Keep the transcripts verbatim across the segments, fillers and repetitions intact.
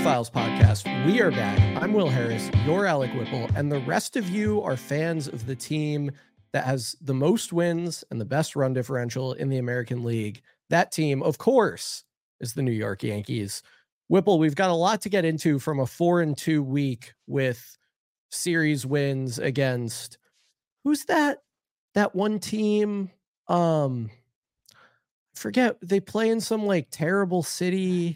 Files podcast. We are back. I'm Will Harris, you're Alec Whipple, and the rest of you are fans of the team that has the most wins and the best run differential in the American League. That team, of course, is the New York Yankees. Whipple, we've got a lot to get into from a four and two week with series wins against who's that? That one team. Um, forget they play in some like terrible city.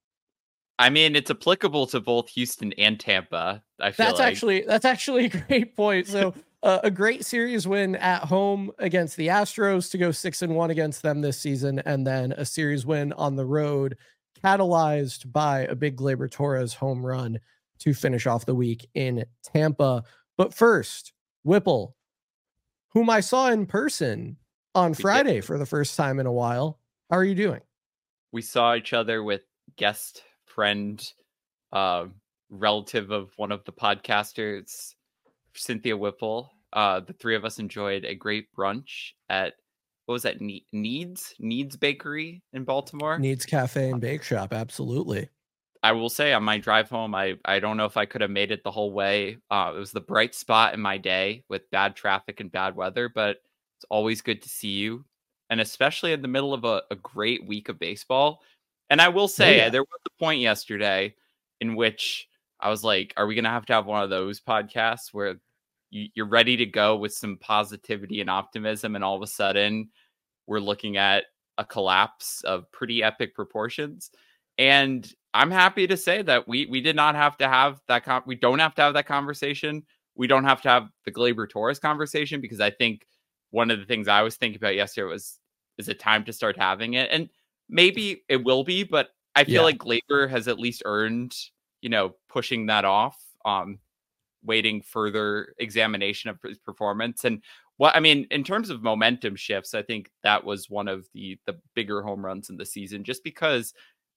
I mean, it's applicable to both Houston and Tampa. I feel that's like. actually that's actually a great point. So uh, a great series win at home against the Astros to go six and one against them this season, and then a series win on the road, catalyzed by a big Gleyber Torres home run to finish off the week in Tampa. But first, Whipple, whom I saw in person on We Friday did. for the first time in a while. How are you doing? We saw each other with guest friend, uh, relative of one of the podcasters, Cynthia Whipple. Uh, the three of us enjoyed a great brunch at, what was that, ne- Needs? Needs Bakery in Baltimore? Needs Cafe and Bake Shop, absolutely. I will say on my drive home, I, I don't know if I could have made it the whole way. Uh, it was the bright spot in my day with bad traffic and bad weather, but it's always good to see you. And especially in the middle of a, a great week of baseball. And I will say, Oh, yeah. there was a point yesterday in which I was like, are we going to have to have one of those podcasts where you, you're ready to go with some positivity and optimism, and all of a sudden we're looking at a collapse of pretty epic proportions? And I'm happy to say that we we did not have to have that. Con- we don't have to have that conversation. We don't have to have the Gleyber Torres conversation, because I think one of the things I was thinking about yesterday was, is it time to start having it? And maybe it will be, but I feel Yeah. like Gleyber has at least earned, you know, pushing that off, um, waiting further examination of his performance. And what I mean, in terms of momentum shifts, I think that was one of the the bigger home runs in the season, just because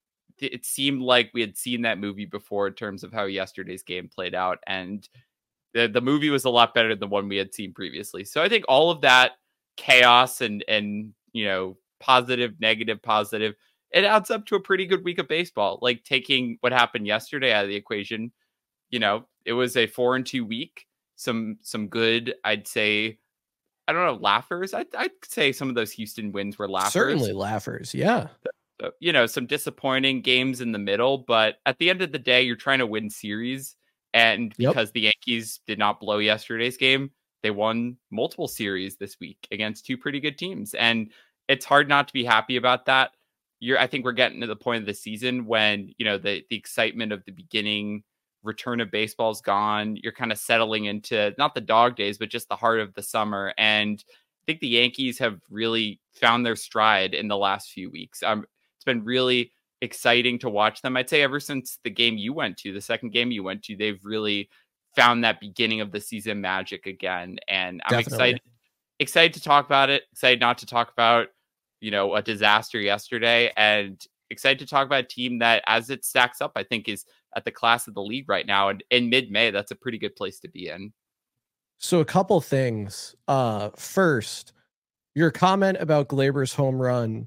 it seemed like we had seen that movie before in terms of how yesterday's game played out. And the, the movie was a lot better than the one we had seen previously. So I think all of that chaos and, and, you know, positive, negative, positive, it adds up to a pretty good week of baseball. Like, taking what happened yesterday out of the equation, you know, it was a four and two week, some, some good, I'd say, I don't know, laughers. I'd, I'd say some of those Houston wins were laughers. Certainly laughers. Yeah. So, you know, some disappointing games in the middle, but at the end of the day, you're trying to win series. And because yep. the Yankees did not blow yesterday's game, they won multiple series this week against two pretty good teams. And it's hard not to be happy about that. You're, I think we're getting to the point of the season when, you know, the, the excitement of the beginning, return of baseball is gone. You're kind of settling into not the dog days, but just the heart of the summer. And I think the Yankees have really found their stride in the last few weeks. Um, it's been really exciting to watch them. I'd say ever since the game you went to, the second game you went to, they've really found that beginning of the season magic again. And I'm Definitely. excited, excited to talk about it, excited not to talk about, you know, a disaster yesterday, and excited to talk about a team that, as it stacks up, I think is at the class of the league right now. And in mid-May, that's a pretty good place to be in. So a couple things. Uh, first, your comment about Gleyber's home run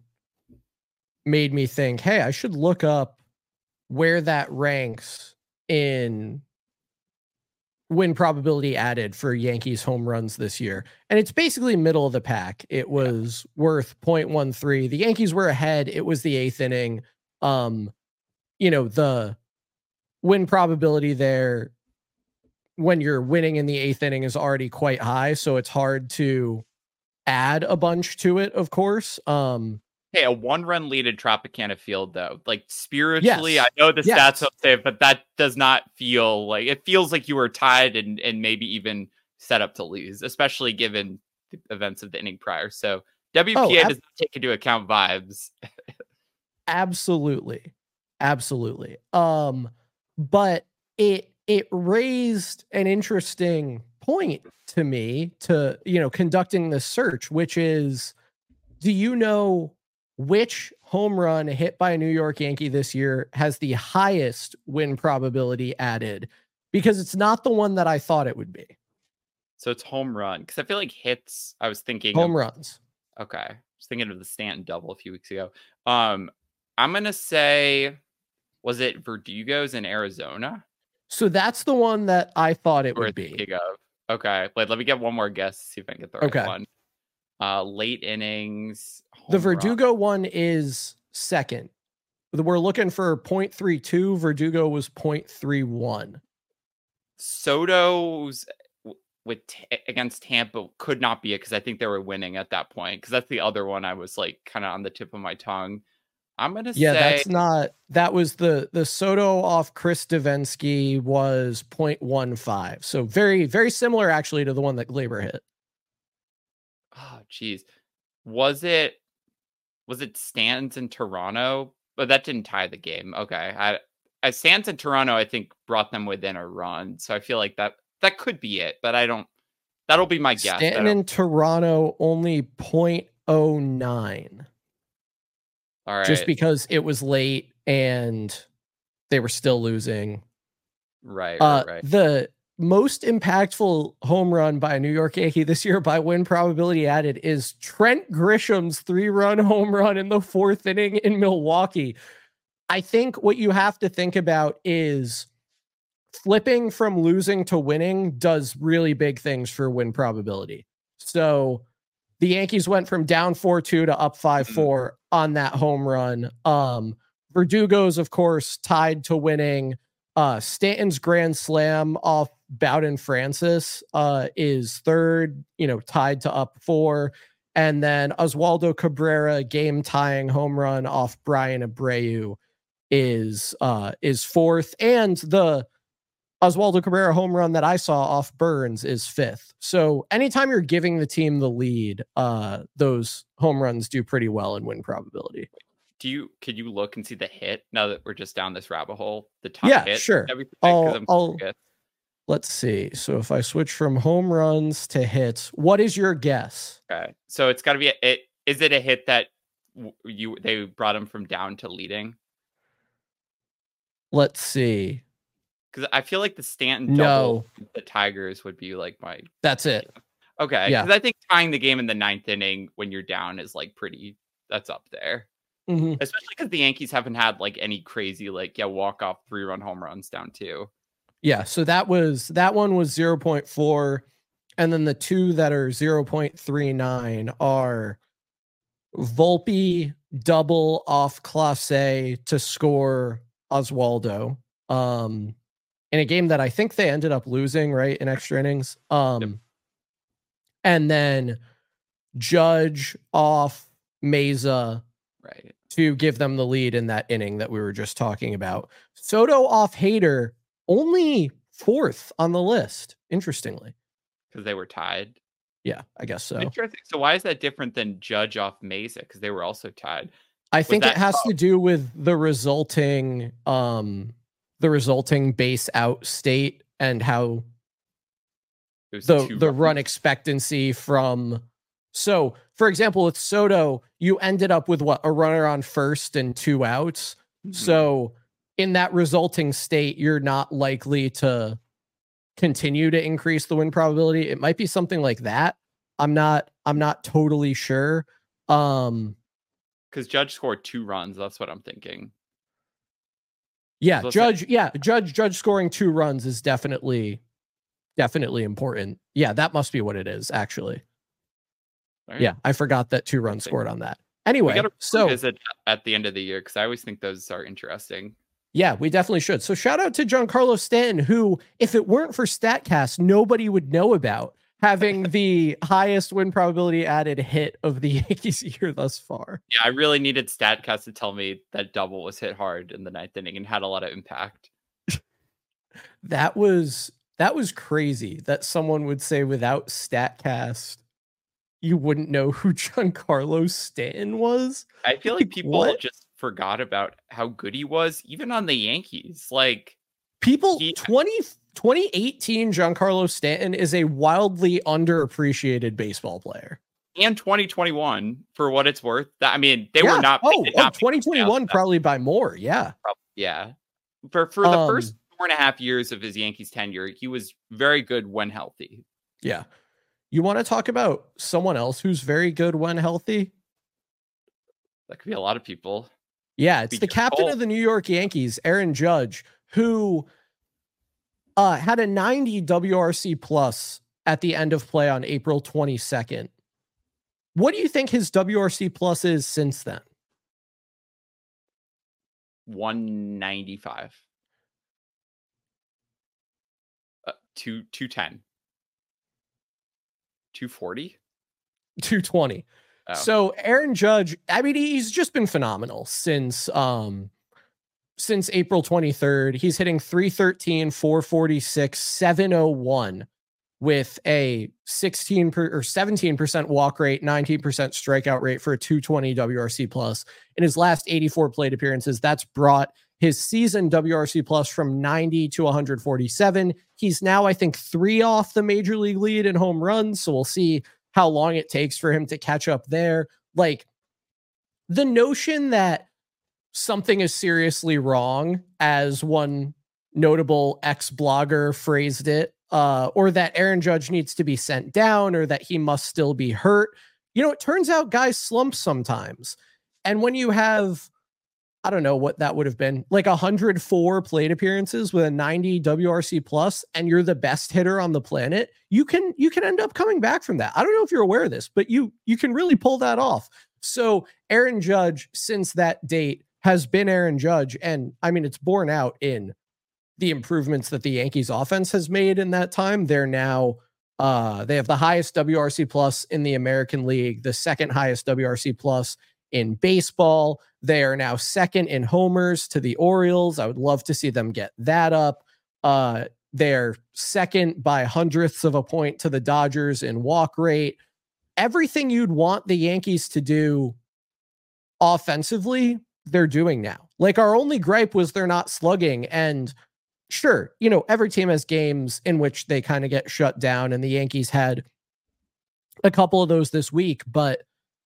made me think, hey, I should look up where that ranks in win probability added for Yankees home runs this year. And it's basically middle of the pack. It was yeah. worth zero point one three. The Yankees were ahead. It was the eighth inning. Um, you know, the win probability there when you're winning in the eighth inning is already quite high. So it's hard to add a bunch to it, of course. Um, Hey, a one-run lead in Tropicana Field, though, like spiritually, yes. I know the yes. stats don't say it, but that does not feel like it feels like you were tied and and maybe even set up to lose, especially given the events of the inning prior. So W P A oh, ab- does not take into account vibes. Absolutely, absolutely. Um, but it it raised an interesting point to me to you know conducting this search, which is, do you know which home run hit by a New York Yankee this year has the highest win probability added? Because it's not the one that I thought it would be. So it's home run. Because I feel like hits, I was thinking home of, runs. Okay. I was thinking of the Stanton double a few weeks ago. Um, I'm going to say Was it Verdugo's in Arizona? So that's the one that I thought it would be. Of. Okay, wait, let me get one more guess, see if I can get the right okay. one. Uh, late innings. The Verdugo run. one is second. We're looking for point three two. Verdugo was point three one. Soto's with t- against Tampa could not be it because I think they were winning at that point. Because that's the other one I was like kind of on the tip of my tongue. I'm gonna yeah, say that's not. That was the the Soto off Chris Davinsky was point one five. So very very similar actually to the one that Gleyber hit. Oh, geez, was it was it Stanton in Toronto? But that didn't tie the game. Okay, I, I Stanton in Toronto I think brought them within a run. So I feel like that that could be it. But I don't. That'll be my guess. Stanton in Toronto only point oh nine. All right. Just because it was late and they were still losing. Right, right, uh, right. The most impactful home run by a New York Yankee this year by win probability added is Trent Grisham's three-run home run in the fourth inning in Milwaukee. I think what you have to think about is flipping from losing to winning does really big things for win probability. So the Yankees went from down four two to up five four mm-hmm. on that home run. Um, Verdugo's, of course, tied to winning. Uh, Stanton's grand slam off Bowden Francis uh, is third, you know, tied to up four. And then Oswaldo Cabrera game tying home run off Brian Abreu is uh, is fourth. And the Oswaldo Cabrera home run that I saw off Burns is fifth. So anytime you're giving the team the lead, uh, those home runs do pretty well in win probability. Do you, could you look and see the hit now that we're just down this rabbit hole? The top yeah, hit? Sure. I'll, I'll, let's see. So if I switch from home runs to hits, what is your guess? Okay. So it's gotta be, a, it, is it a hit that you, they brought him from down to leading? Let's see. Because I feel like the Stanton no. double, the Tigers would be like my. That's it. Okay. Yeah. Because I think tying the game in the ninth inning when you're down is like pretty. That's up there. Mm-hmm. Especially because the Yankees haven't had like any crazy like yeah walk off three run home runs down two. Yeah. So that was that one was zero point four, and then the two that are zero point three nine are Volpe double off Clase to score Oswaldo. Um. In a game that I think they ended up losing, right, in extra innings. Um, yep. And then Judge off Meza right. to give them the lead in that inning that we were just talking about. Soto off Hader, only fourth on the list, interestingly. Because they were tied? Yeah, I guess so. Interesting. So why is that different than Judge off Meza? Because they were also tied. I Was think that- it has to do with the resulting... Um, the resulting base out state and how the, the run expectancy from, so for example, with Soto, you ended up with what, a runner on first and two outs. Mm-hmm. So in that resulting state, you're not likely to continue to increase the win probability. It might be something like that. I'm not, I'm not totally sure. Um, Cause Judge scored two runs. That's what I'm thinking. Yeah, Judge. Yeah, Judge. Judge scoring two runs is definitely, definitely important. Yeah, that must be what it is. Actually, right. Yeah, I forgot that two runs scored on that. Anyway, we gotta so visit at the end of the year because I always think those are interesting. Yeah, we definitely should. So shout out to Giancarlo Stanton, who, if it weren't for StatCast, nobody would know about having the highest win probability added hit of the Yankees year thus far. Yeah, I really needed StatCast to tell me that double was hit hard in the ninth inning and had a lot of impact. that was that was crazy that someone would say without StatCast, you wouldn't know who Giancarlo Stanton was. I feel like people what? just forgot about how good he was, even on the Yankees. Like people, he, twenty twenty eighteen Giancarlo Stanton is a wildly underappreciated baseball player. And twenty twenty-one, for what it's worth. That, I mean, they yeah. were not. Oh, they oh not twenty twenty-one probably by more. Yeah. Yeah. For, for the um, first four and a half years of his Yankees tenure, he was very good when healthy. Yeah. You want to talk about someone else who's very good when healthy? That could be a lot of people. Yeah, it's the captain of the New York Yankees, Aaron Judge, who uh, had a ninety W R C plus at the end of play on April twenty-second. What do you think his W R C plus is since then? one ninety-five. Uh, two, 210. two forty? two twenty. Oh. So Aaron Judge, I mean, he's just been phenomenal since um since April twenty-third. He's hitting three thirteen, four forty-six, seven oh one with a sixteen per, or seventeen percent walk rate, nineteen percent strikeout rate for a two twenty W R C plus. In his last eighty-four plate appearances, that's brought his season W R C plus from ninety to one forty-seven. He's now, I think, three off the major league lead in home runs. So we'll see how long it takes for him to catch up there. Like, the notion that something is seriously wrong, as one notable ex-blogger phrased it, uh, or that Aaron Judge needs to be sent down, or that he must still be hurt. You know, it turns out guys slump sometimes. And when you have, I don't know what that would have been, like one hundred four plate appearances with a ninety W R C plus, and you're the best hitter on the planet, you can you can end up coming back from that. I don't know if you're aware of this, but you you can really pull that off. So Aaron Judge, since that date, has been Aaron Judge, and I mean, it's borne out in the improvements that the Yankees offense has made in that time. They're now uh, they have the highest W R C plus in the American League, the second highest W R C plus in baseball. They are now second in homers to the Orioles. I would love to see them get that up. Uh, they're second by hundredths of a point to the Dodgers in walk rate. Everything you'd want the Yankees to do offensively, they're doing now. Like, our only gripe was they're not slugging. And sure, you know, every team has games in which they kind of get shut down, and the Yankees had a couple of those this week. But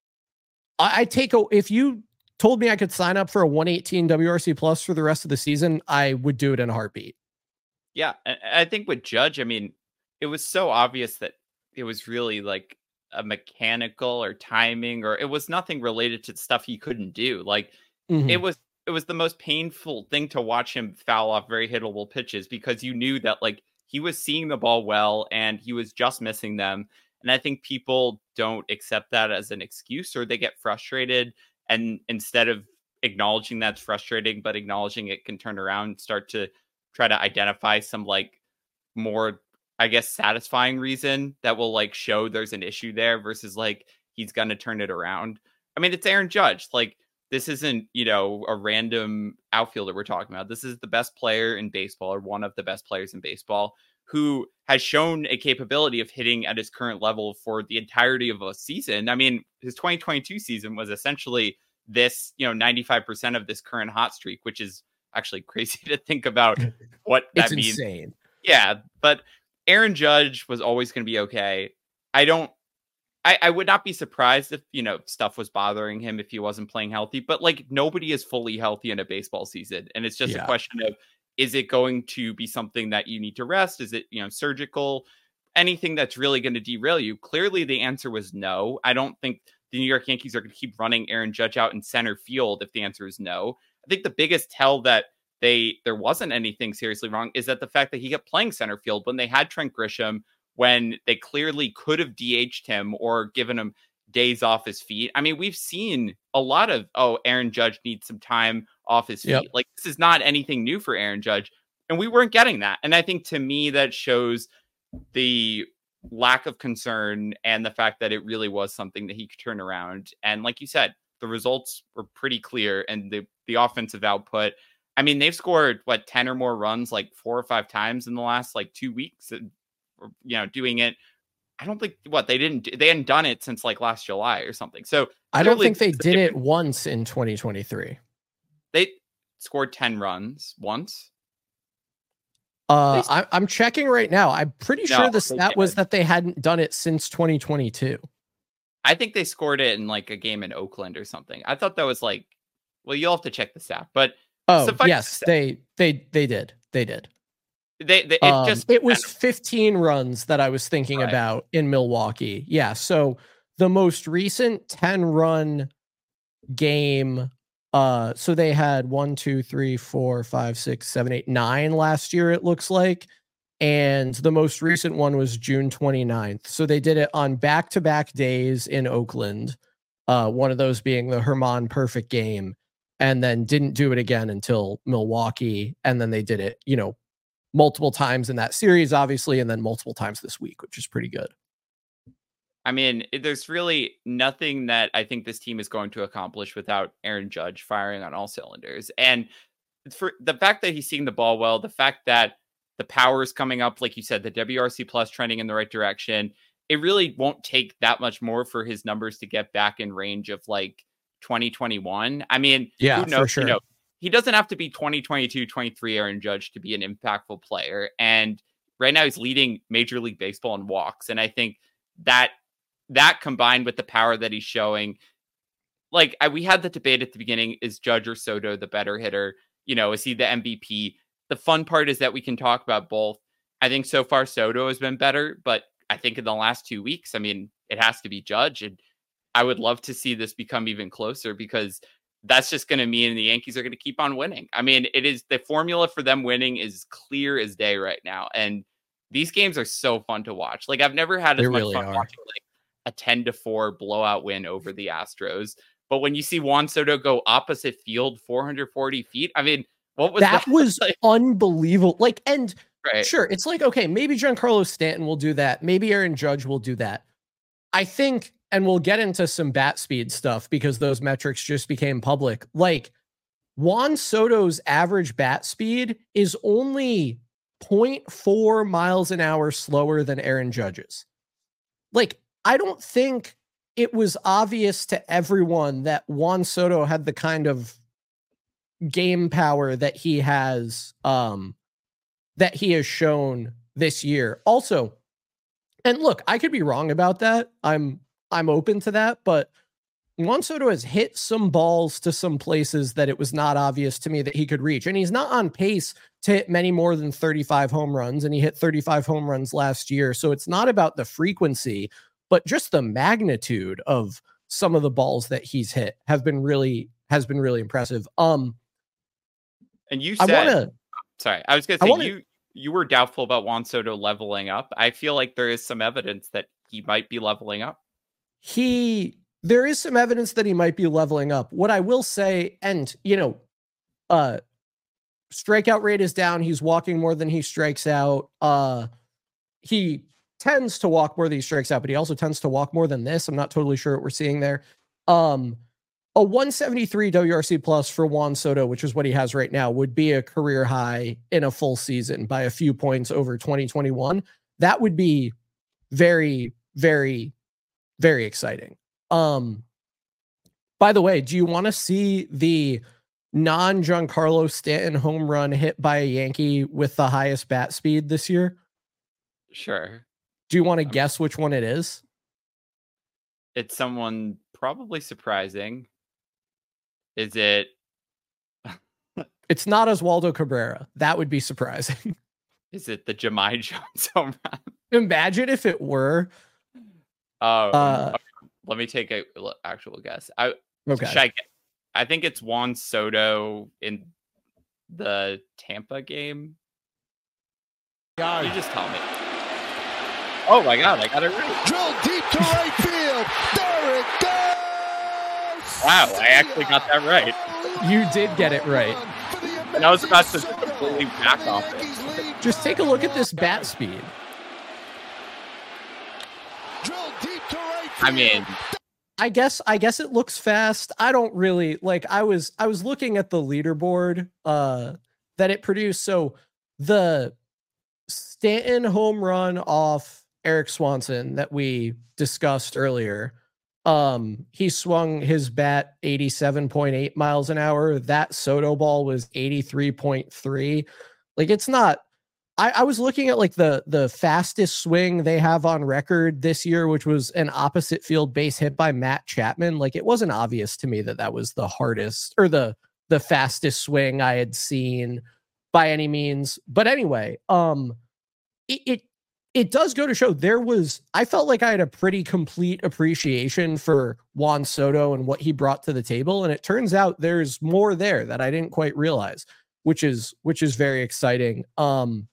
I, I take a, if you told me I could sign up for a one eighteen W R C plus for the rest of the season, I would do it in a heartbeat. Yeah. I think with Judge, I mean, it was so obvious that it was really like a mechanical or timing, or it was nothing related to stuff he couldn't do. Like, mm-hmm. it was, it was the most painful thing to watch him foul off very hittable pitches, because you knew that, like, he was seeing the ball well and he was just missing them. And I think people don't accept that as an excuse, or they get frustrated. And instead of acknowledging that's frustrating, but acknowledging it can turn around, start to try to identify some, like, more, I guess, satisfying reason that will, like, show there's an issue there, versus, like, he's going to turn it around. I mean, it's Aaron Judge. Like, this isn't, you know, a random outfielder we're talking about. This is the best player in baseball, or one of the best players in baseball, who has shown a capability of hitting at his current level for the entirety of a season. I mean, his twenty twenty-two season was essentially this, you know, ninety-five percent of this current hot streak, which is actually crazy to think about what that it's means. Insane. Yeah, but Aaron Judge was always going to be okay. I don't, I, I would not be surprised if, you know, stuff was bothering him if he wasn't playing healthy, but, like, nobody is fully healthy in a baseball season. And it's just yeah. a question of, is it going to be something that you need to rest? Is it, you know, surgical? Anything that's really going to derail you? Clearly, the answer was no. I don't think the New York Yankees are going to keep running Aaron Judge out in center field if the answer is no. I think the biggest tell that they there wasn't anything seriously wrong is that the fact that he kept playing center field when they had Trent Grisham, when they clearly could have D H'd him or given him days off his feet. I mean, we've seen a lot of, oh, Aaron Judge needs some time off his feet. Yep. Like, this is not anything new for Aaron Judge, and we weren't getting that. And I think, to me, that shows the lack of concern and the fact that it really was something that he could turn around. And like you said, the results were pretty clear, and the, the offensive output, I mean, they've scored, what, ten or more runs, like, four or five times in the last, like, two weeks, and, you know, doing it. I don't think what they didn't, they hadn't done it since, like, last July or something. So I don't think they did it once in twenty twenty-three. They scored ten runs once. Uh, I, I'm checking right now. I'm pretty no, sure the stat was that they hadn't done it since twenty twenty-two. I think they scored it in, like, a game in Oakland or something. I thought that was, like, well, you'll have to check the stat, but oh yes, they they they did they did. They, they it um, just it was fifteen runs that I was thinking right. about in Milwaukee. Yeah, so the most recent ten run game Uh, so they had one, two, three, four, five, six, seven, eight, nine last year, it looks like. And the most recent one was June twenty-ninth. So they did it on back-to-back days in Oakland. Uh, one of those being the Herman perfect game, and then didn't do it again until Milwaukee. And then they did it, you know, multiple times in that series, obviously, and then multiple times this week, which is pretty good. I mean, there's really nothing that I think this team is going to accomplish without Aaron Judge firing on all cylinders. And for the fact that he's seeing the ball well, the fact that the power is coming up, like you said, the W R C plus trending in the right direction, it really won't take that much more for his numbers to get back in range of like twenty twenty-one. I mean, yeah, who knows, for sure. You know, he doesn't have to be twenty twenty-two, twenty-three Aaron Judge to be an impactful player. And right now he's leading Major League Baseball in walks. And I think that that combined with the power that he's showing, like I, we had the debate at the beginning, is Judge or Soto the better hitter? You know, is he the M V P? The fun part is that we can talk about both. I think so far Soto has been better, but I think in the last two weeks, I mean, it has to be Judge. And I would love to see this become even closer, because that's just going to mean the Yankees are going to keep on winning. I mean, it is the formula for them winning is clear as day right now. And these games are so fun to watch. Like I've never had as they much really fun are. watching like a ten to four blowout win over the Astros. But when you see Juan Soto go opposite field four hundred forty feet, I mean, what was that? That was like, unbelievable. Like, and right. Sure, it's like, okay, maybe Giancarlo Stanton will do that. Maybe Aaron Judge will do that. I think, and we'll get into some bat speed stuff because those metrics just became public. Like, Juan Soto's average bat speed is only zero point four miles an hour slower than Aaron Judge's. Like, I don't think it was obvious to everyone that Juan Soto had the kind of game power that he has, um, that he has shown this year. Also, and look, I could be wrong about that. I'm, I'm open to that, but Juan Soto has hit some balls to some places that it was not obvious to me that he could reach. And he's not on pace to hit many more than thirty-five home runs. And he hit thirty-five home runs last year. So it's not about the frequency, but just the magnitude of some of the balls that he's hit have been really, has been really impressive. Um, and you said, I wanna, sorry, I was going to say, wanna, you, you were doubtful about Juan Soto leveling up. I feel like there is some evidence that he might be leveling up. He, there is some evidence that he might be leveling up. What I will say, and you know, uh, strikeout rate is down. He's walking more than he strikes out. Uh, he tends to walk more than he strikes out, but he also tends to walk more than this. I'm not totally sure what we're seeing there. Um, a one seventy-three W R C plus for Juan Soto, which is what he has right now, would be a career high in a full season by a few points over twenty twenty-one. That would be very, very, very exciting. Um, by the way, do you want to see the non-Giancarlo Stanton home run hit by a Yankee with the highest bat speed this year? Sure. Do you want to guess which one it is? It's someone probably surprising. Is it? It's not Oswaldo Cabrera. That would be surprising. Is it the Jahmai Jones home run? Imagine if it were. Oh, uh, okay. Let me take a actual guess. I okay. Should I, I think it's Juan Soto in the Tampa game. God. You just tell me. Oh my God, I got it right. Drill deep to right field. There it goes. Wow, I actually got that right. You did get it right. And I was about to completely back off it. Just take a look at this bat speed. Drill deep to right field. I mean, I guess I guess it looks fast. I don't really like I was I was looking at the leaderboard uh that it produced. So the Stanton home run off Eric Swanson that we discussed earlier, um, he swung his bat eighty-seven point eight miles an hour. That Soto ball was eighty-three point three. Like, it's not, I, I was looking at like the, the fastest swing they have on record this year, which was an opposite field base hit by Matt Chapman. Like, it wasn't obvious to me that that was the hardest or the, the fastest swing I had seen by any means. But anyway, um, it, it it does go to show there was, I felt like I had a pretty complete appreciation for Juan Soto and what he brought to the table. And it turns out there's more there that I didn't quite realize, which is, which is very exciting. Um,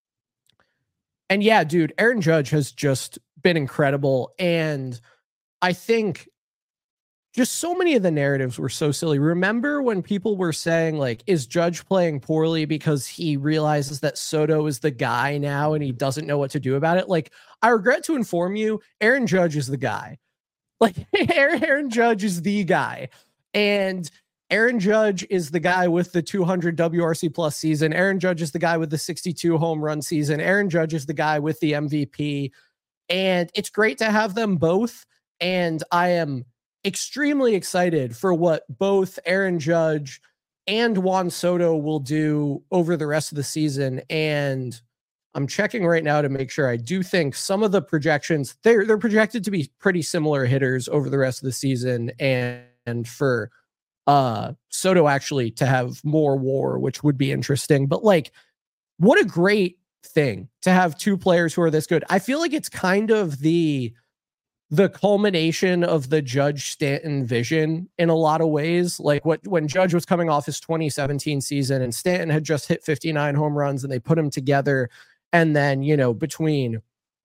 and yeah, dude, Aaron Judge has just been incredible. And I think just so many of the narratives were so silly. Remember when people were saying, like, is Judge playing poorly because he realizes that Soto is the guy now and he doesn't know what to do about it? Like, I regret to inform you, Aaron Judge is the guy. Like, Aaron, Aaron Judge is the guy. And Aaron Judge is the guy with the two hundred W R C plus season. Aaron Judge is the guy with the sixty-two home run season. Aaron Judge is the guy with the M V P. And it's great to have them both. And I am extremely excited for what both Aaron Judge and Juan Soto will do over the rest of the season. And I'm checking right now to make sure. I do think some of the projections, they're, they're projected to be pretty similar hitters over the rest of the season. And, and for uh, Soto actually to have more WAR, which would be interesting. But like, what a great thing to have two players who are this good. I feel like it's kind of the the culmination of the Judge Stanton vision in a lot of ways. Like what, when Judge was coming off his twenty seventeen season and Stanton had just hit fifty-nine home runs and they put him together. And then, you know, between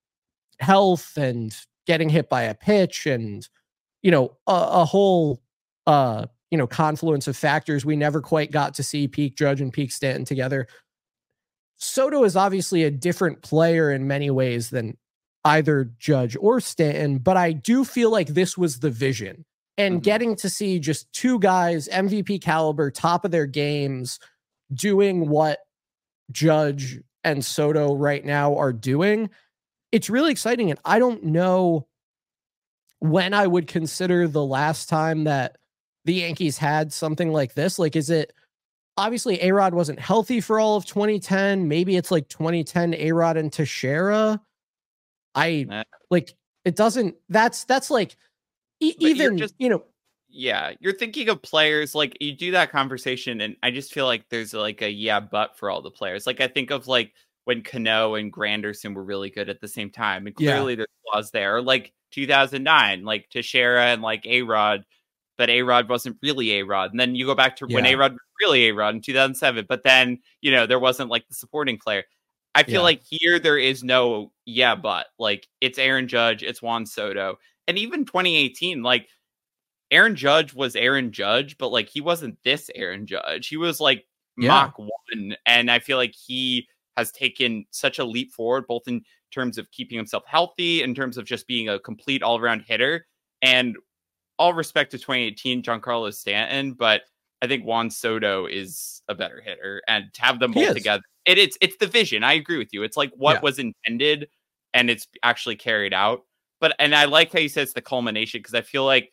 health and getting hit by a pitch and, you know, a, a whole, uh, you know, confluence of factors, we never quite got to see peak Judge and peak Stanton together. Soto is obviously a different player in many ways than either Judge or Stanton, but I do feel like this was the vision. And mm-hmm. getting to see just two guys, M V P caliber, top of their games, doing what Judge and Soto right now are doing, it's really exciting. And I don't know when I would consider the last time that the Yankees had something like this. Like, is it, obviously A-Rod wasn't healthy for all of twenty ten. Maybe it's like twenty ten A-Rod and Teixeira. I like it doesn't that's that's like e- even just, you know, yeah, you're thinking of players like you do that conversation and I just feel like there's like a yeah but for all the players. Like I think of like when Cano and Granderson were really good at the same time and clearly yeah. there's flaws there. Like two thousand nine, like Teixeira and like A-Rod, but A-Rod wasn't really A-Rod. And then you go back to yeah. when A-Rod was really A-Rod in two thousand seven, but then, you know, there wasn't like the supporting player. I feel yeah. like here there is no yeah, but like it's Aaron Judge, it's Juan Soto. And even twenty eighteen, like Aaron Judge was Aaron Judge, but like he wasn't this Aaron Judge. He was like yeah. Mach one. And I feel like he has taken such a leap forward, both in terms of keeping himself healthy, in terms of just being a complete all-around hitter. And all respect to twenty eighteen, Giancarlo Stanton, but I think Juan Soto is a better hitter. And to have them both together, It, it's it's the vision. I agree with you. It's like what yeah. was intended and it's actually carried out. But and I like how you said it's the culmination because I feel like,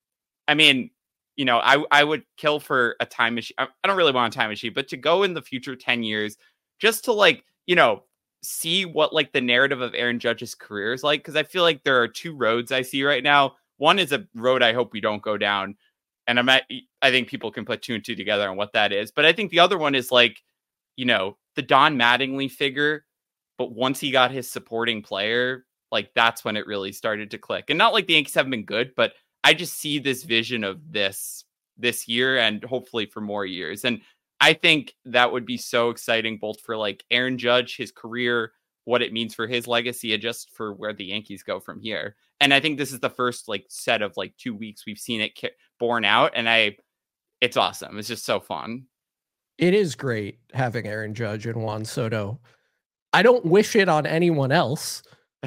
I mean, you know, I, I would kill for a time machine. I, I don't really want a time machine, but to go in the future ten years just to like, you know, see what like the narrative of Aaron Judge's career is like. Because I feel like there are two roads I see right now. One is a road I hope we don't go down. And I'm at, I think people can put two and two together on what that is. But I think the other one is like, you know, the Don Mattingly figure, but once he got his supporting player, like that's when it really started to click. And not like the Yankees haven't been good, but I just see this vision of this this year and hopefully for more years. And I think that would be so exciting, both for like Aaron Judge, his career, what it means for his legacy, and just for where the Yankees go from here. And I think this is the first like set of like two weeks we've seen it borne out. And I, it's awesome. It's just so fun. It is great having Aaron Judge and Juan Soto. I don't wish it on anyone else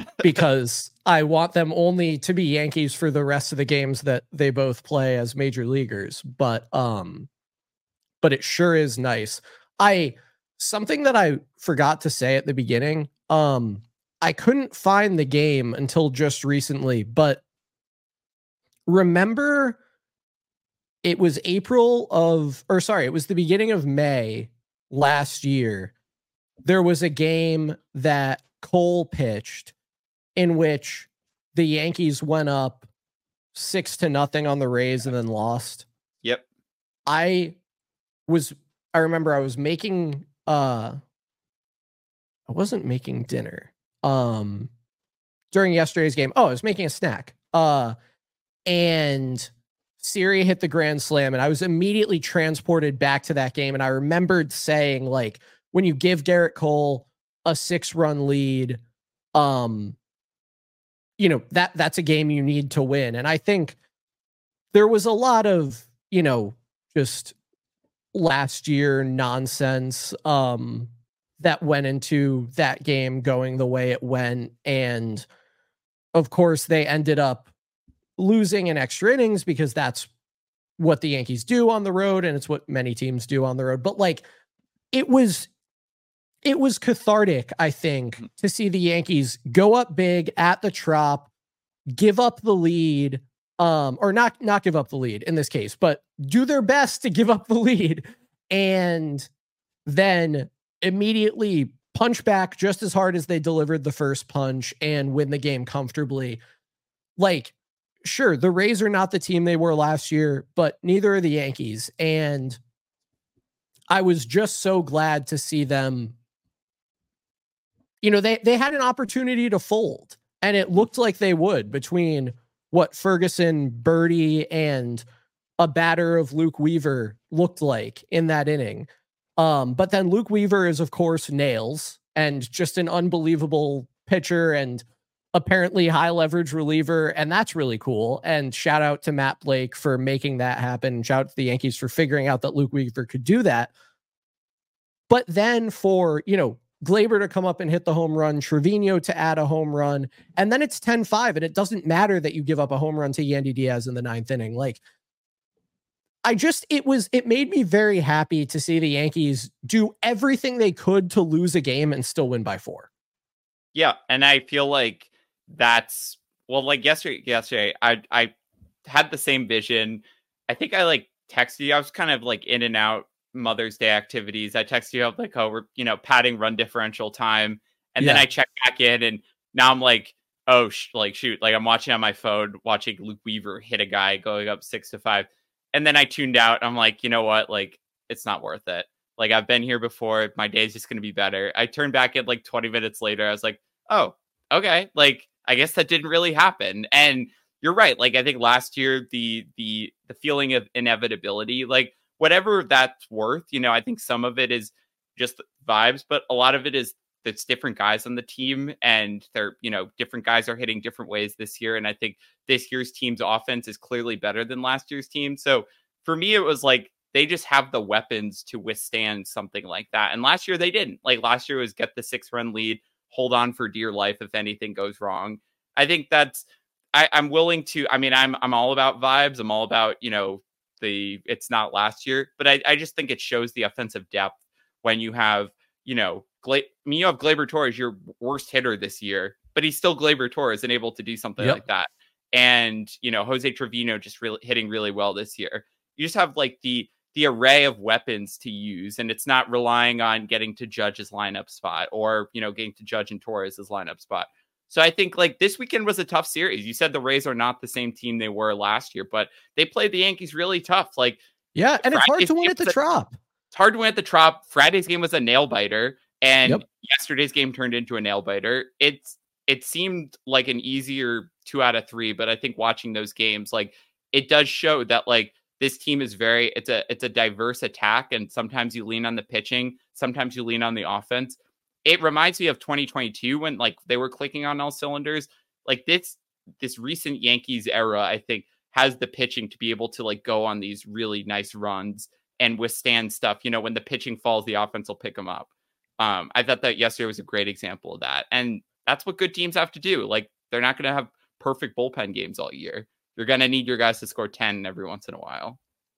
because I want them only to be Yankees for the rest of the games that they both play as major leaguers. But, um, but it sure is nice. I, something that I forgot to say at the beginning, um, I couldn't find the game until just recently, but remember it was April of, or sorry, it was the beginning of May last year. There was a game that Cole pitched in which the Yankees went up six to nothing on the Rays and then lost. Yep. I was, I remember I was making, uh, I wasn't making dinner. um, during yesterday's game. Oh, I was making a snack. Uh, and Siri hit the grand slam, and I was immediately transported back to that game. And I remembered saying, like, when you give Garrett Cole a six-run lead, um, you know, that that's a game you need to win. And I think there was a lot of, you know, just last year nonsense um, that went into that game going the way it went. And of course, they ended up losing in extra innings because that's what the Yankees do on the road, and it's what many teams do on the road. But like, it was it was cathartic, I think, to see the Yankees go up big at the Trop, give up the lead, um, or not not give up the lead in this case, but do their best to give up the lead, and then immediately punch back just as hard as they delivered the first punch and win the game comfortably. Like, sure, the Rays are not the team they were last year, but neither are the Yankees. And I was just so glad to see them. You know, they, they had an opportunity to fold, and it looked like they would between what Ferguson, Birdie, and a batter of Luke Weaver looked like in that inning. Um, but then Luke Weaver is, of course, nails and just an unbelievable pitcher and apparently high leverage reliever. And that's really cool. And shout out to Matt Blake for making that happen. Shout out to the Yankees for figuring out that Luke Weaver could do that. But then for, you know, Gleyber to come up and hit the home run, Trevino to add a home run, and then it's ten five, and it doesn't matter that you give up a home run to Yandy Diaz in the ninth inning. Like, I just, it was, it made me very happy to see the Yankees do everything they could to lose a game and still win by four. Yeah. And I feel like that's, well, like yesterday, yesterday, I, I had the same vision. I think I like texted you. I was kind of like in and out Mother's Day activities. I texted you up like, oh, we're, you know, padding run differential time. And yeah. Then I checked back in, and now I'm like, oh, sh- like, shoot, like I'm watching on my phone, watching Luke Weaver hit a guy going up six to five. And then I tuned out. I'm like, you know what? Like, it's not worth it. Like, I've been here before. My day's just going to be better. I turned back in like twenty minutes later. I was like, oh, okay. Like, I guess that didn't really happen. And you're right. Like, I think last year, the, the, the feeling of inevitability, like whatever that's worth, you know, I think some of it is just vibes, but a lot of it is it's different guys on the team, and they're, you know, different guys are hitting different ways this year. And I think this year's team's offense is clearly better than last year's team. So for me, it was like, they just have the weapons to withstand something like that. And last year they didn't. Like, last year was get the six run lead, hold on for dear life if anything goes wrong. I think that's, I, I'm willing to, I mean, I'm, I'm all about vibes. I'm all about, you know, the, it's not last year, but I, I just think it shows the offensive depth when you have, you know, Gla- I mean, you have Gleyber Torres, your worst hitter this year, but he's still Gleyber Torres and able to do something yep. like that. And, you know, Jose Trevino just really hitting really well this year. You just have like the, the array of weapons to use, and it's not relying on getting to Judge's lineup spot or, you know, getting to Judge and Torres' lineup spot. So I think like this weekend was a tough series. You said the Rays are not the same team they were last year, but they played the Yankees really tough. Like, yeah, and it's hard to win at the Trop. It's hard to win at the Trop. Friday's game was a nail biter, and yep. yesterday's game turned into a nail biter. It's it seemed like an easier two out of three, but I think watching those games, like, it does show that like this team is very, it's a it's a diverse attack, and sometimes you lean on the pitching, sometimes you lean on the offense. It reminds me of twenty twenty-two when like they were clicking on all cylinders. Like this this recent Yankees era, I think, has the pitching to be able to like go on these really nice runs and withstand stuff. You know, when the pitching falls, the offense will pick them up. Um, I thought that yesterday was a great example of that. And that's what good teams have to do. Like, they're not going to have perfect bullpen games all year. You're going to need your guys to score ten every once in a while.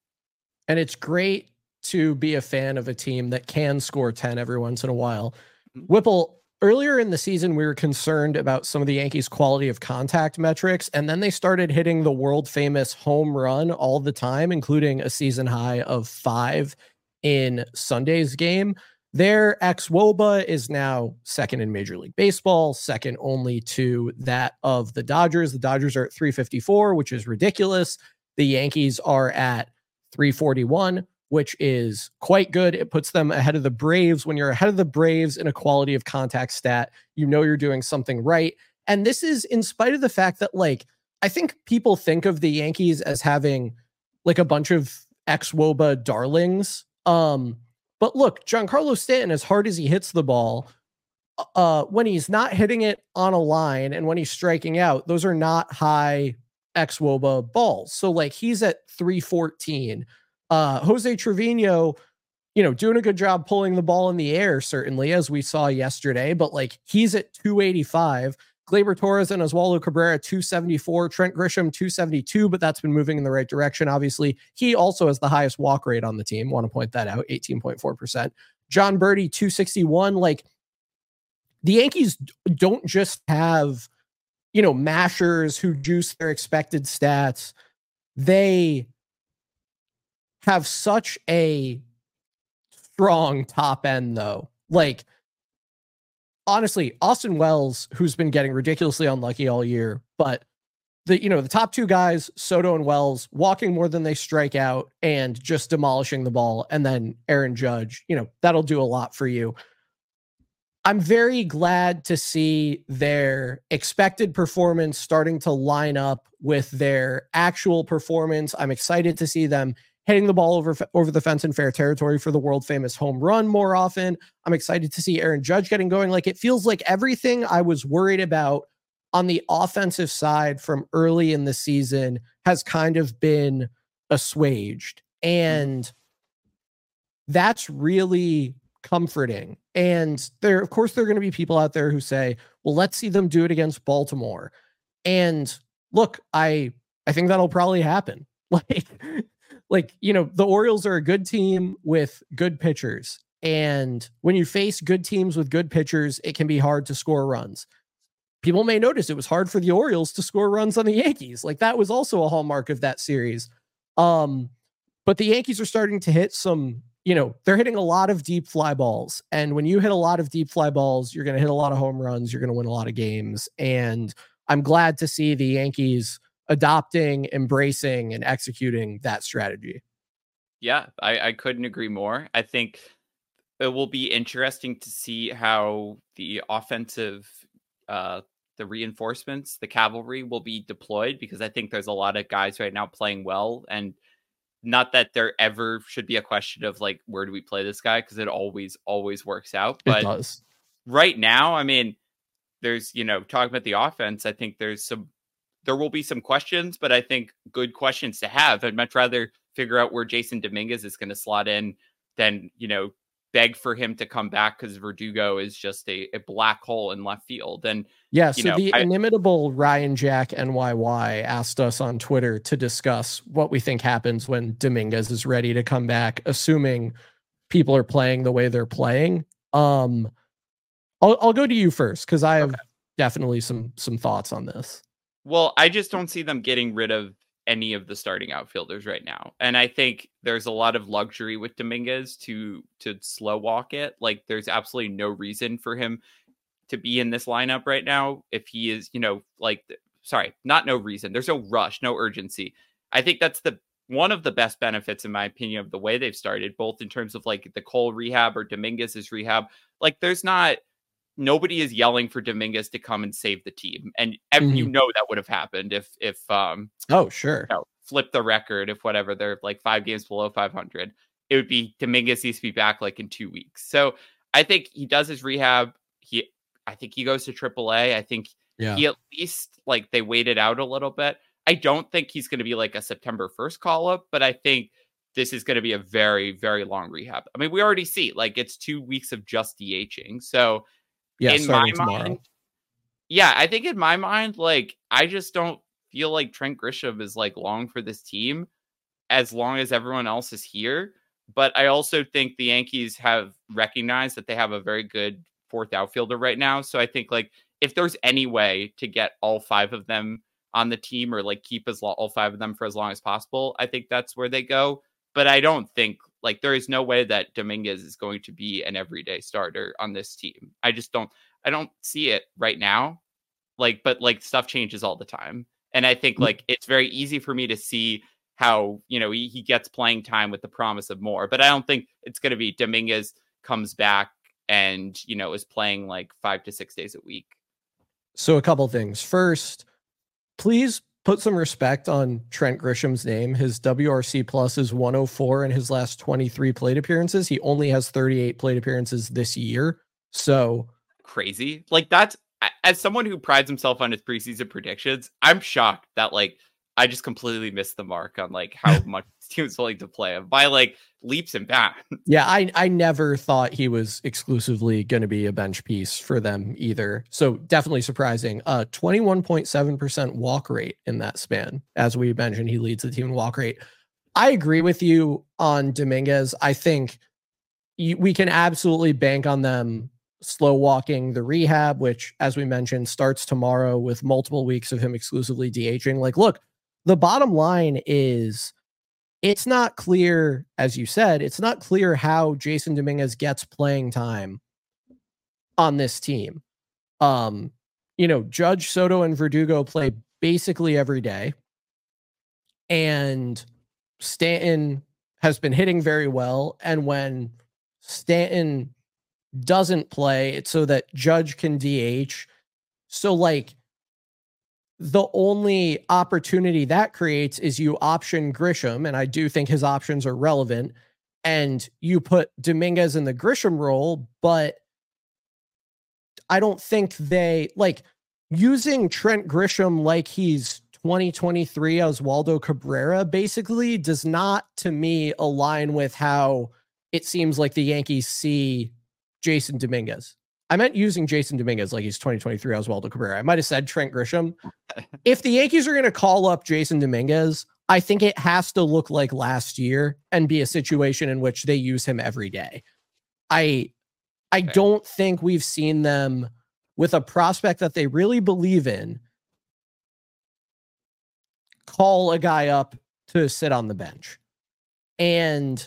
And it's great to be a fan of a team that can score ten every once in a while. Whipple, earlier in the season, we were concerned about some of the Yankees' quality of contact metrics, and then they started hitting the world famous home run all the time, including a season high of five in Sunday's game. Their ex-W O B A is now second in Major League Baseball, second only to that of the Dodgers. The Dodgers are at three fifty-four, which is ridiculous. The Yankees are at three forty-one, which is quite good. It puts them ahead of the Braves. When you're ahead of the Braves in a quality of contact stat, you know you're doing something right. And this is in spite of the fact that, like, I think people think of the Yankees as having like a bunch of ex-W O B A darlings. Um, but look, Giancarlo Stanton, as hard as he hits the ball, uh, when he's not hitting it on a line and when he's striking out, those are not high ex-W O B A balls. So like he's at three fourteen. Uh, Jose Trevino, you know, doing a good job pulling the ball in the air, certainly, as we saw yesterday, but like he's at two eighty-five. Gleyber Torres and Oswaldo Cabrera, two seventy-four. Trent Grisham, two seventy-two, but that's been moving in the right direction. Obviously, he also has the highest walk rate on the team. Want to point that out, eighteen point four percent. John Birdie, two sixty-one. Like, the Yankees don't just have, you know, mashers who juice their expected stats. They have such a strong top end, though. Like, honestly, Austin Wells, who's been getting ridiculously unlucky all year, but the, you know, the top two guys, Soto and Wells, walking more than they strike out and just demolishing the ball. And then Aaron Judge, you know, that'll do a lot for you. I'm very glad to see their expected performance starting to line up with their actual performance. I'm excited to see them hitting the ball over, over the fence in fair territory for the world famous home run more often. I'm excited to see Aaron Judge getting going. Like, it feels like everything I was worried about on the offensive side from early in the season has kind of been assuaged. And that's really comforting. And there, of course, there are going to be people out there who say, well, let's see them do it against Baltimore. And look, I, I think that'll probably happen. Like, Like, you know, the Orioles are a good team with good pitchers. And when you face good teams with good pitchers, it can be hard to score runs. People may notice it was hard for the Orioles to score runs on the Yankees. Like, that was also a hallmark of that series. Um, but the Yankees are starting to hit some, you know, they're hitting a lot of deep fly balls. And when you hit a lot of deep fly balls, you're going to hit a lot of home runs. You're going to win a lot of games. And I'm glad to see the Yankees adopting, embracing, and executing that strategy. Yeah, I, I couldn't agree more. I think it will be interesting to see how the offensive, uh, the reinforcements, the cavalry will be deployed, because I think there's a lot of guys right now playing well, and not that there ever should be a question of like, where do we play this guy? Because it always, always works out. But it does. Right now, I mean, there's, you know, talking about the offense, I think there's some There will be some questions, but I think good questions to have. I'd much rather figure out where Jason Dominguez is going to slot in than, you know, beg for him to come back because Verdugo is just a, a black hole in left field. And yeah, so know, the I, inimitable Ryan Jack N Y Y asked us on Twitter to discuss what we think happens when Dominguez is ready to come back, assuming people are playing the way they're playing. Um, I'll, I'll go to you first, because I have okay. definitely some some thoughts on this. Well, I just don't see them getting rid of any of the starting outfielders right now. And I think there's a lot of luxury with Dominguez to to slow walk it. Like, there's absolutely no reason for him to be in this lineup right now if he is, you know, like, sorry, not no reason. There's no rush, no urgency. I think that's the one of the best benefits, in my opinion, of the way they've started, both in terms of like the Cole rehab or Dominguez's rehab. Like, there's not Nobody is yelling for Dominguez to come and save the team. And mm-hmm. you know that would have happened if, if um, oh, sure. You know, flip the record, if whatever, they're like five games below five hundred. It would be Dominguez needs to be back like in two weeks. So I think he does his rehab. He, I think he goes to triple A. I think yeah. he at least, like, they waited out a little bit. I don't think he's going to be like a September first call up, but I think this is going to be a very, very long rehab. I mean, we already see, like, it's two weeks of just DHing. So, Yeah, in my tomorrow. mind, yeah, I think in my mind, like, I just don't feel like Trent Grisham is like long for this team as long as everyone else is here. But I also think the Yankees have recognized that they have a very good fourth outfielder right now. So I think, like, if there's any way to get all five of them on the team, or like keep as lo- all five of them for as long as possible, I think that's where they go. But I don't think, like, there is no way that Dominguez is going to be an everyday starter on this team. I just don't, I don't see it right now. Like, but like, stuff changes all the time. And I think, like, it's very easy for me to see how, you know, he, he gets playing time with the promise of more. But I don't think it's going to be Dominguez comes back and, you know, is playing like five to six days a week. So a couple things. First, please put some respect on Trent Grisham's name. His W R C plus is one oh four in his last twenty-three plate appearances. He only has thirty-eight plate appearances this year. So crazy. Like, that's, as someone who prides himself on his preseason predictions, I'm shocked that like I just completely missed the mark on like how much he was willing to play him by like leaps and bounds. Yeah, I I never thought he was exclusively going to be a bench piece for them either. So definitely surprising. Uh, twenty-one point seven percent walk rate in that span. As we mentioned, he leads the team in walk rate. I agree with you on Dominguez. I think you, we can absolutely bank on them slow walking the rehab, which, as we mentioned, starts tomorrow with multiple weeks of him exclusively DHing. Like, look, the bottom line is it's not clear, as you said, it's not clear how Jason Dominguez gets playing time on this team. Um, you know, Judge, Soto, and Verdugo play basically every day. And Stanton has been hitting very well. And when Stanton doesn't play, it's so that Judge can D H. So, like, the only opportunity that creates is you option Grisham, and I do think his options are relevant, and you put Dominguez in the Grisham role, but I don't think they, like, using Trent Grisham like he's twenty twenty-three Oswaldo Cabrera basically does not, to me, align with how it seems like the Yankees see Jason Dominguez. I meant using Jason Dominguez like he's twenty twenty-three Oswaldo Cabrera. I might have said Trent Grisham. If the Yankees are going to call up Jason Dominguez, I think it has to look like last year and be a situation in which they use him every day. I I okay. don't think we've seen them with a prospect that they really believe in call a guy up to sit on the bench. And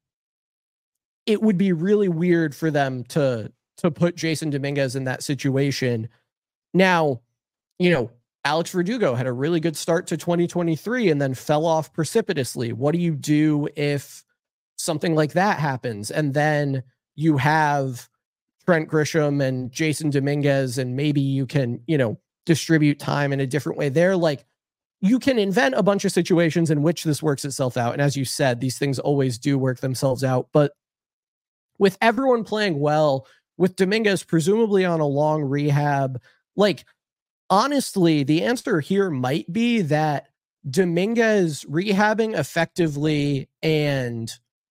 it would be really weird for them to to put Jason Dominguez in that situation. Now, you know, Alex Verdugo had a really good start to twenty twenty-three and then fell off precipitously. What do you do if something like that happens? And then you have Trent Grisham and Jason Dominguez, and maybe you can, you know, distribute time in a different way there. Like, you can invent a bunch of situations in which this works itself out. And as you said, these things always do work themselves out. But with everyone playing well, with Dominguez presumably on a long rehab, like, honestly, the answer here might be that Dominguez rehabbing effectively and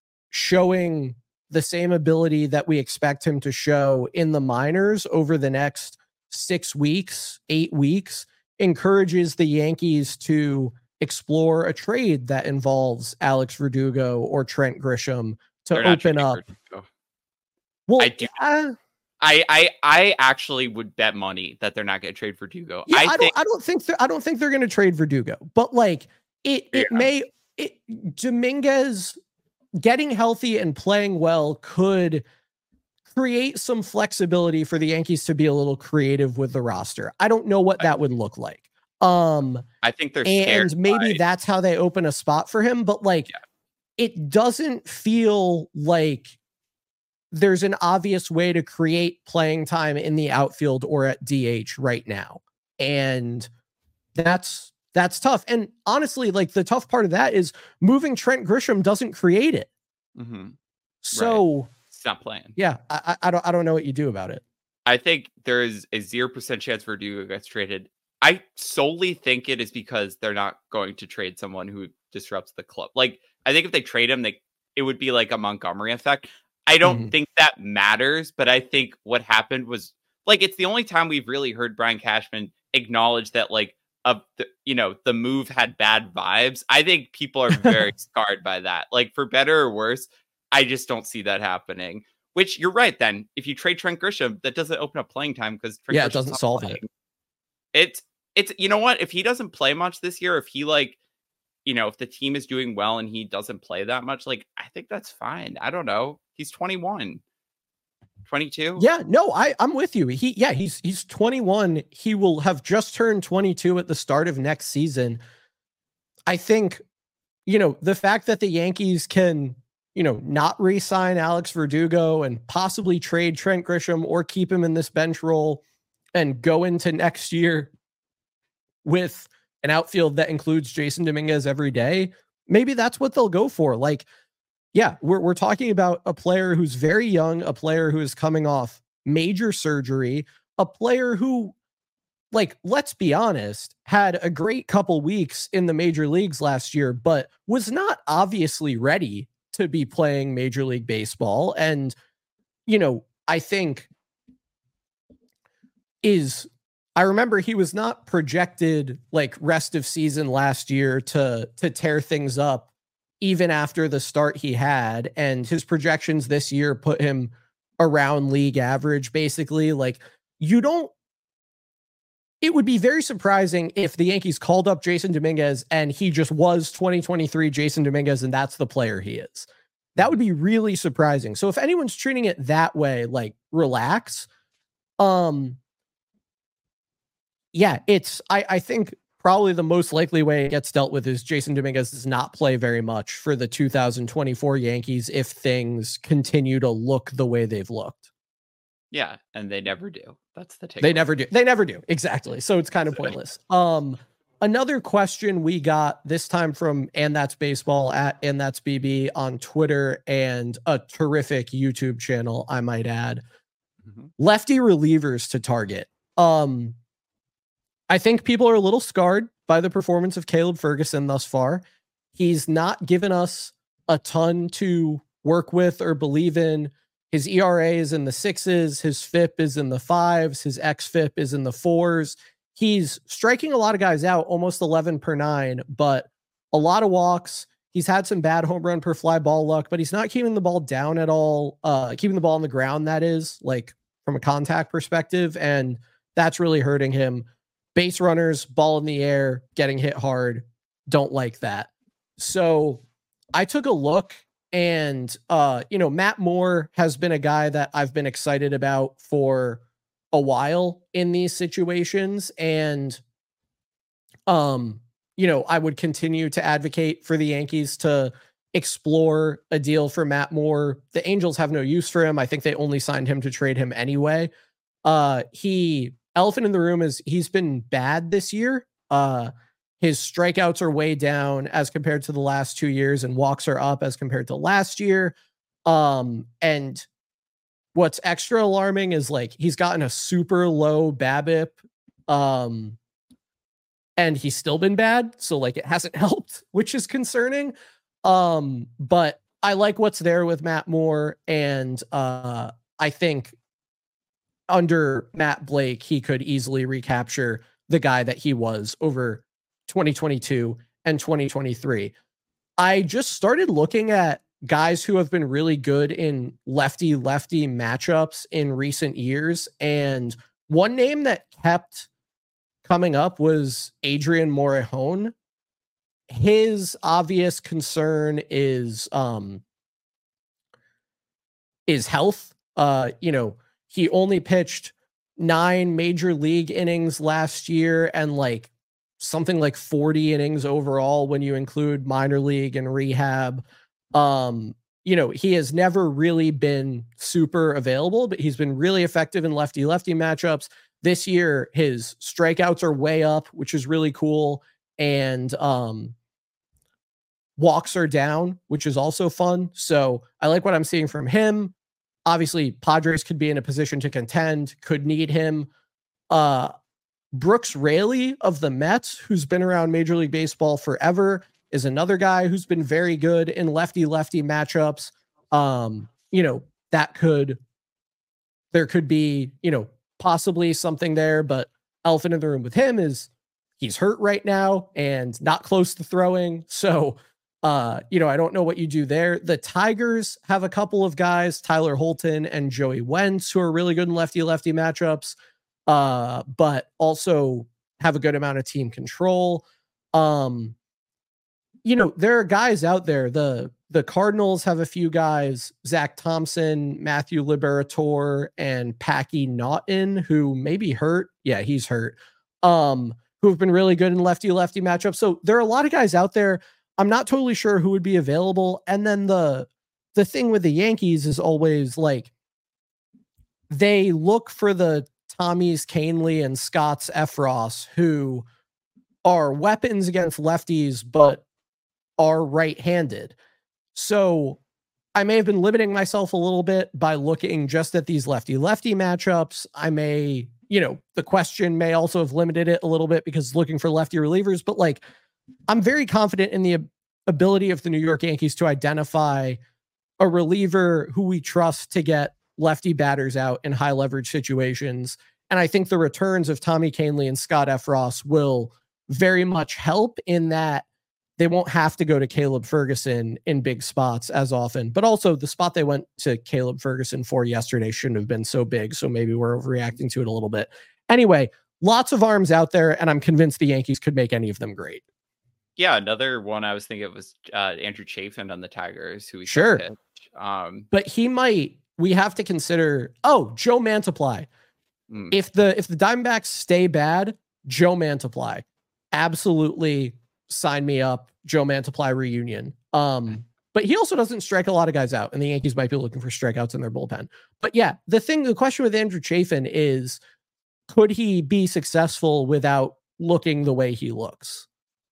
showing the same ability that we expect him to show in the minors over the next six weeks, eight weeks, encourages the Yankees to explore a trade that involves Alex Verdugo or Trent Grisham to open up. Verdugo. Well, I do. Uh, I, I I actually would bet money that they're not going to trade Verdugo. Yeah, I, I, think, don't. I don't think. I don't think they're going to trade Verdugo. But like it, it yeah. may. It, Dominguez getting healthy and playing well could create some flexibility for the Yankees to be a little creative with the roster. I don't know what that would look like. Um, I think they're and scared maybe by... that's how they open a spot for him. But like, yeah. it doesn't feel like there's an obvious way to create playing time in the outfield or at D H right now. And that's, that's tough. And honestly, like, the tough part of that is moving Trent Grisham doesn't create it. Mm-hmm. So right. It's not playing. Yeah. I, I don't, I don't know what you do about it. I think there is a zero percent chance Verdugo gets traded. I solely think it is because they're not going to trade someone who disrupts the club. Like, I think if they trade him, they, it would be like a Montgomery effect. I don't mm-hmm. think that matters, but I think what happened was, like, it's the only time we've really heard Brian Cashman acknowledge that, like, uh, the, you know, the move had bad vibes. I think people are very scarred by that. Like, for better or worse, I just don't see that happening. Which, you're right, then. If you trade Trent Grisham, that doesn't open up playing time because yeah, it doesn't solve playing. it. It's, it's, you know what? If he doesn't play much this year, if he, like, you know, if the team is doing well and he doesn't play that much, like, I think that's fine. I don't know. He's twenty-one, twenty-two. Yeah, no, I, I'm with you. He, yeah, he's, he's twenty-one. He will have just turned twenty-two at the start of next season. I think you know, the fact that the Yankees can, you know, not re-sign Alex Verdugo and possibly trade Trent Grisham or keep him in this bench role and go into next year with an outfield that includes Jason Dominguez every day, maybe that's what they'll go for. Like, yeah, we're we're talking about a player who's very young, a player who is coming off major surgery, a player who, like, let's be honest, had a great couple weeks in the major leagues last year, but was not obviously ready to be playing Major League Baseball. And, you know, I think is, I remember he was not projected like rest of season last year to, to tear things up even after the start he had. And his projections this year put him around league average, basically. Like, you don't, it would be very surprising if the Yankees called up Jason Dominguez and he just was twenty twenty-three Jason Dominguez and that's the player he is. That would be really surprising. So if anyone's treating it that way, like, relax. Um, yeah, it's, I, I think probably the most likely way it gets dealt with is Jason Dominguez does not play very much for the two thousand twenty-four Yankees if things continue to look the way they've looked. Yeah, and they never do. That's the take. They never do. They never do. Exactly. So it's kind of pointless. Um, another question we got this time from And That's Baseball at And That's B B on Twitter, and a terrific YouTube channel, I might add. Mm-hmm. Lefty relievers to target. Um, I think people are a little scarred by the performance of Caleb Ferguson thus far. He's not given us a ton to work with or believe in. His E R A is in the sixes. His F I P is in the fives. His X F I P is in the fours. He's striking a lot of guys out, almost eleven per nine, but a lot of walks. He's had some bad home run per fly ball luck, but he's not keeping the ball down at all. Uh, keeping the ball on the ground, that is, like, from a contact perspective. And that's really hurting him. Base runners, ball in the air, getting hit hard. Don't like that. So I took a look. And, uh, you know, Matt Moore has been a guy that I've been excited about for a while in these situations. And, um, you know, I would continue to advocate for the Yankees to explore a deal for Matt Moore. The Angels have no use for him. I think they only signed him to trade him anyway. Uh, he, elephant in the room is he's been bad this year. Uh, His strikeouts are way down as compared to the last two years, and walks are up as compared to last year. Um, and what's extra alarming is, like, he's gotten a super low BABIP, um, and he's still been bad. So, like, it hasn't helped, which is concerning. Um, but I like what's there with Matt Moore, and uh, I think under Matt Blake, he could easily recapture the guy that he was over twenty twenty-two and twenty twenty-three. I just started looking at guys who have been really good in lefty-lefty matchups in recent years. And one name that kept coming up was Adrian Morejon. His obvious concern is, um, is health. Uh, you know, he only pitched nine major league innings last year and like something like forty innings overall when you include minor league and rehab. Um, you know, he has never really been super available, but he's been really effective in lefty-lefty matchups. This year, his strikeouts are way up, which is really cool. And um, walks are down, which is also fun. So I like what I'm seeing from him. Obviously, Padres could be in a position to contend, could need him. Uh, Brooks Raley of the Mets, who's been around Major League Baseball forever, is another guy who's been very good in lefty-lefty matchups. Um, you know, that could, there could be, you know, possibly something there, but elephant in the room with him is he's hurt right now and not close to throwing. So, uh, you know, I don't know what you do there. The Tigers have a couple of guys, Tyler Holton and Joey Wentz, who are really good in lefty-lefty matchups, uh, but also have a good amount of team control. Um, you know, there are guys out there. The the Cardinals have a few guys, Zach Thompson, Matthew Liberatore, and Packy Naughton, who may be hurt. Yeah, he's hurt. Um, who have been really good in lefty-lefty matchups. So there are a lot of guys out there. I'm not totally sure who would be available. And then the the thing with the Yankees is always like they look for the Tommys Kahnle and Scotts Effross who are weapons against lefties, but are right-handed. So I may have been limiting myself a little bit by looking just at these lefty-lefty matchups. I may, you know, the question may also have limited it a little bit because looking for lefty relievers, but like, I'm very confident in the ability of the New York Yankees to identify a reliever who we trust to get lefty batters out in high leverage situations. And I think the returns of Tommy Kahnle and Scott Effross will very much help in that they won't have to go to Caleb Ferguson in big spots as often, but also the spot they went to Caleb Ferguson for yesterday shouldn't have been so big. So maybe we're overreacting to it a little bit. Anyway, lots of arms out there, and I'm convinced the Yankees could make any of them great. Yeah, another one I was thinking of was uh, Andrew Chafin on the Tigers, who we sure, um, but he might. We have to consider. Oh, Joe Mantiply. Mm. If the if the Diamondbacks stay bad, Joe Mantiply, absolutely sign me up. Joe Mantiply reunion. Um, but he also doesn't strike a lot of guys out, and the Yankees might be looking for strikeouts in their bullpen. But yeah, the thing, the question with Andrew Chafin is, could he be successful without looking the way he looks?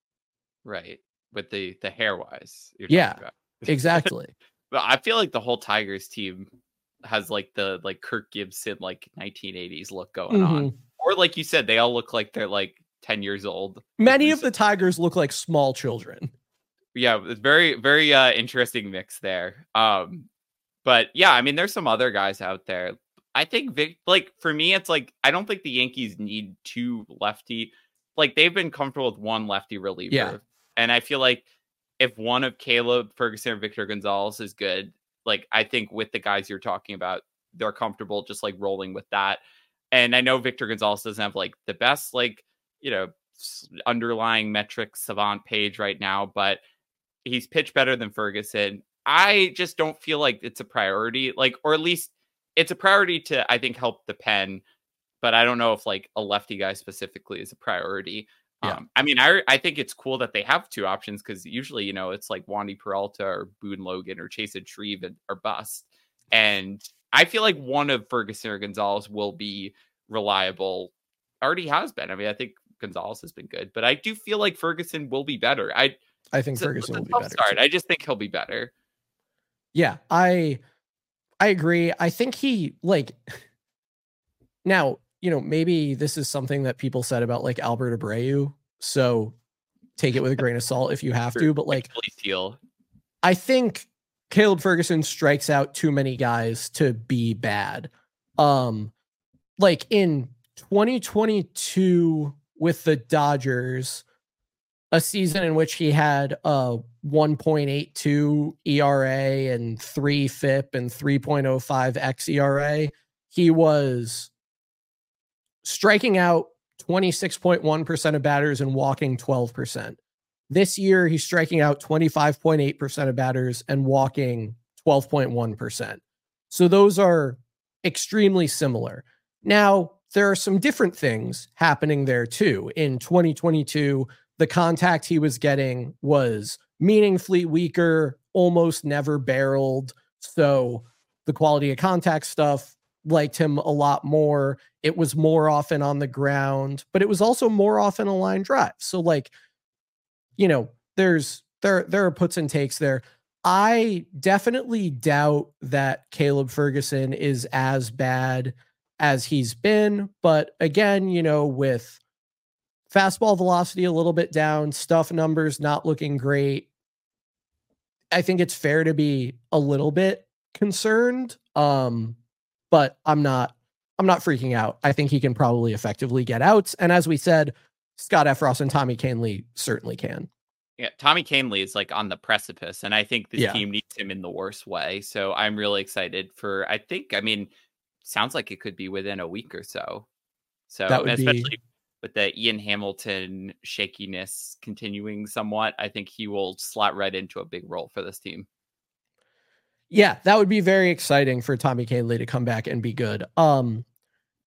Right. With the, the hair wise. Yeah, exactly. But I feel like the whole Tigers team has like the, like Kirk Gibson, like nineteen eighties look going mm-hmm. on. Or like you said, they all look like they're like ten years old. Many of the Tigers look like small children. Yeah. It's very, very uh, interesting mix there. Um, but yeah, I mean, there's some other guys out there. I think Vic, like for me, it's like, I don't think the Yankees need two lefty. Like they've been comfortable with one lefty reliever. Yeah. And I feel like if one of Caleb Ferguson or Victor Gonzalez is good, like I think with the guys you're talking about, they're comfortable just like rolling with that. And I know Victor Gonzalez doesn't have like the best, like, you know, underlying metrics savant page right now, but he's pitched better than Ferguson. I just don't feel like it's a priority, like, or at least it's a priority to, I think, help the pen, but I don't know if like a lefty guy specifically is a priority. Yeah. Um, I mean, I I think it's cool that they have two options because usually, you know, it's like Wandy Peralta or Boone Logan or Chasen Shreve or bust. And I feel like one of Ferguson or Gonzalez will be reliable. Already has been. I mean, I think Gonzalez has been good, but I do feel like Ferguson will be better. I I think Ferguson will be better. Start. I just think he'll be better. Yeah, I I agree. I think he like now, you know, maybe this is something that people said about like Albert Abreu. So take it with a grain of salt if you have to. But like, I think Caleb Ferguson strikes out too many guys to be bad. Um, like in twenty twenty-two with the Dodgers, a season in which he had a one point eight two E R A and three F I P and three point oh five X E R A, he was striking out twenty-six point one percent of batters and walking twelve percent. This year, he's striking out twenty-five point eight percent of batters and walking twelve point one percent. So those are extremely similar. Now, there are some different things happening there too. In twenty twenty-two, the contact he was getting was meaningfully weaker, almost never barreled. So the quality of contact stuff liked him a lot more. It was more often on the ground, but it was also more often a line drive. So like, you know, there's, there, there are puts and takes there. I definitely doubt that Caleb Ferguson is as bad as he's been. But again, you know, with fastball velocity a little bit down, stuff numbers not looking great, I think it's fair to be a little bit concerned. Um, but I'm not, I'm not freaking out. I think he can probably effectively get outs. And as we said, Scott Effross and Tommy Kahnle certainly can. Yeah, Tommy Kahnle is like on the precipice, and I think the yeah. team needs him in the worst way. So I'm really excited for, I think, I mean, sounds like it could be within a week or so. So especially be... with the Ian Hamilton shakiness continuing somewhat, I think he will slot right into a big role for this team. Yeah, that would be very exciting for Tommy Kahnle to come back and be good. Um,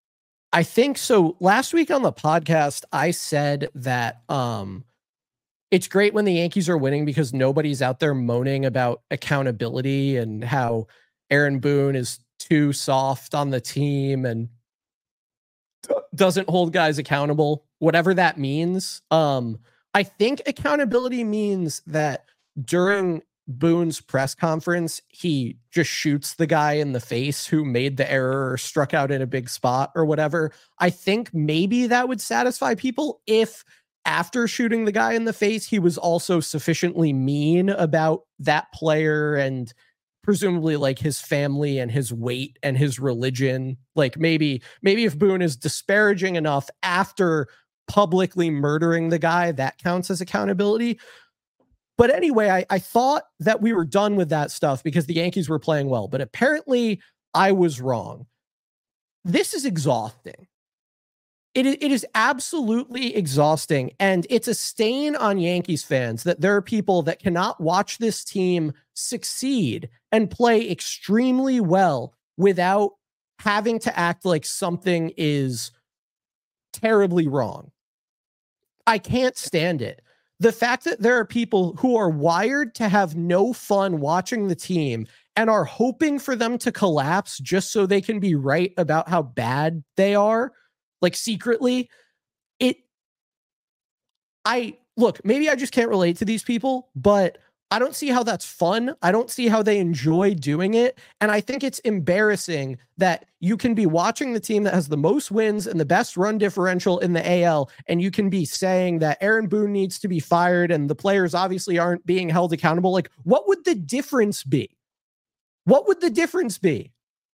I think so. Last week on the podcast, I said that um, it's great when the Yankees are winning because nobody's out there moaning about accountability and how Aaron Boone is too soft on the team and doesn't hold guys accountable, whatever that means. Um, I think accountability means that during Boone's press conference, he just shoots the guy in the face who made the error or struck out in a big spot or whatever. I think maybe that would satisfy people if after shooting the guy in the face, he was also sufficiently mean about that player and presumably like his family and his weight and his religion. Like maybe, maybe if Boone is disparaging enough after publicly murdering the guy, that counts as accountability. But anyway, I, I thought that we were done with that stuff because the Yankees were playing well, but apparently I was wrong. This is exhausting. It, it is absolutely exhausting. And it's a stain on Yankees fans that there are people that cannot watch this team succeed and play extremely well without having to act like something is terribly wrong. I can't stand it. The fact that there are people who are wired to have no fun watching the team and are hoping for them to collapse just so they can be right about how bad they are, like secretly, it, I, look, maybe I just can't relate to these people, but I don't see how that's fun. I don't see how they enjoy doing it. And I think it's embarrassing that you can be watching the team that has the most wins and the best run differential in the A L, and you can be saying that Aaron Boone needs to be fired and the players obviously aren't being held accountable. Like, what would the difference be? What would the difference be?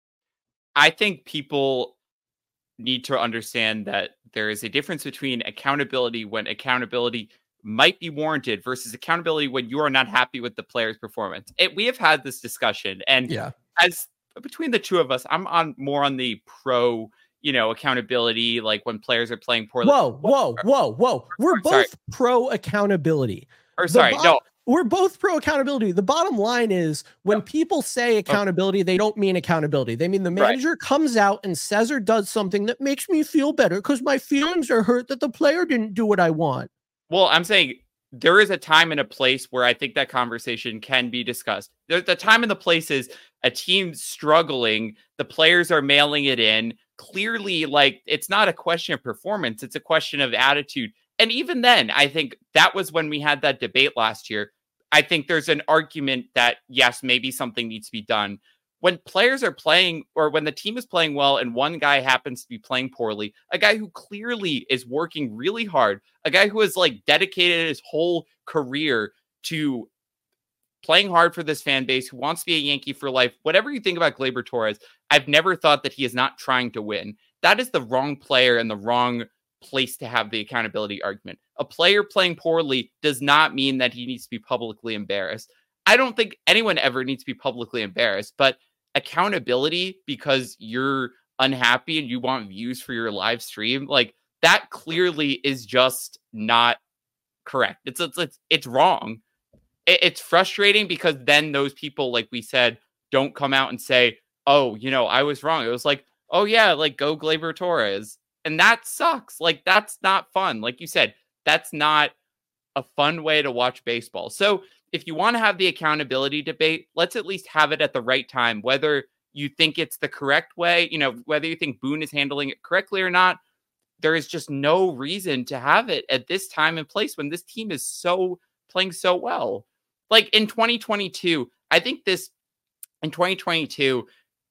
I think people need to understand that there is a difference between accountability when accountability might be warranted versus accountability when you are not happy with the player's performance. It, we have had this discussion, and yeah, as between the two of us, I'm on more on the pro, you know, accountability, like when players are playing poorly. Whoa, whoa, whoa, whoa. We're or, both sorry. pro accountability. Or sorry, bo- no. We're both pro accountability. The bottom line is when no. people say accountability, they don't mean accountability. They mean the manager right. comes out and says or does something that makes me feel better because my feelings are hurt that the player didn't do what I want. Well, I'm saying there is a time and a place where I think that conversation can be discussed. There's the time and the place is a team struggling. The players are mailing it in. Clearly, like, it's not a question of performance. It's a question of attitude. And even then, I think that was when we had that debate last year. I think there's an argument that, yes, maybe something needs to be done. When players are playing, or when the team is playing well and one guy happens to be playing poorly, a guy who clearly is working really hard, a guy who has like dedicated his whole career to playing hard for this fan base, who wants to be a Yankee for life, whatever you think about Gleyber Torres, I've never thought that he is not trying to win. That is the wrong player and the wrong place to have the accountability argument. A player playing poorly does not mean that he needs to be publicly embarrassed. I don't think anyone ever needs to be publicly embarrassed, but accountability because you're unhappy and you want views for your live stream, like that clearly is just not correct. It's it's it's, it's wrong. It, it's frustrating because then those people, like we said, don't come out and say, oh, you know, I was wrong. It was like, oh yeah, like go Gleyber Torres. And that sucks. Like that's not fun. Like you said, that's not a fun way to watch baseball. So if you want to have the accountability debate, let's at least have it at the right time, whether you think it's the correct way, you know, whether you think Boone is handling it correctly or not. There is just no reason to have it at this time and place when this team is so playing so well. Like in twenty twenty-two, I think this in twenty twenty-two,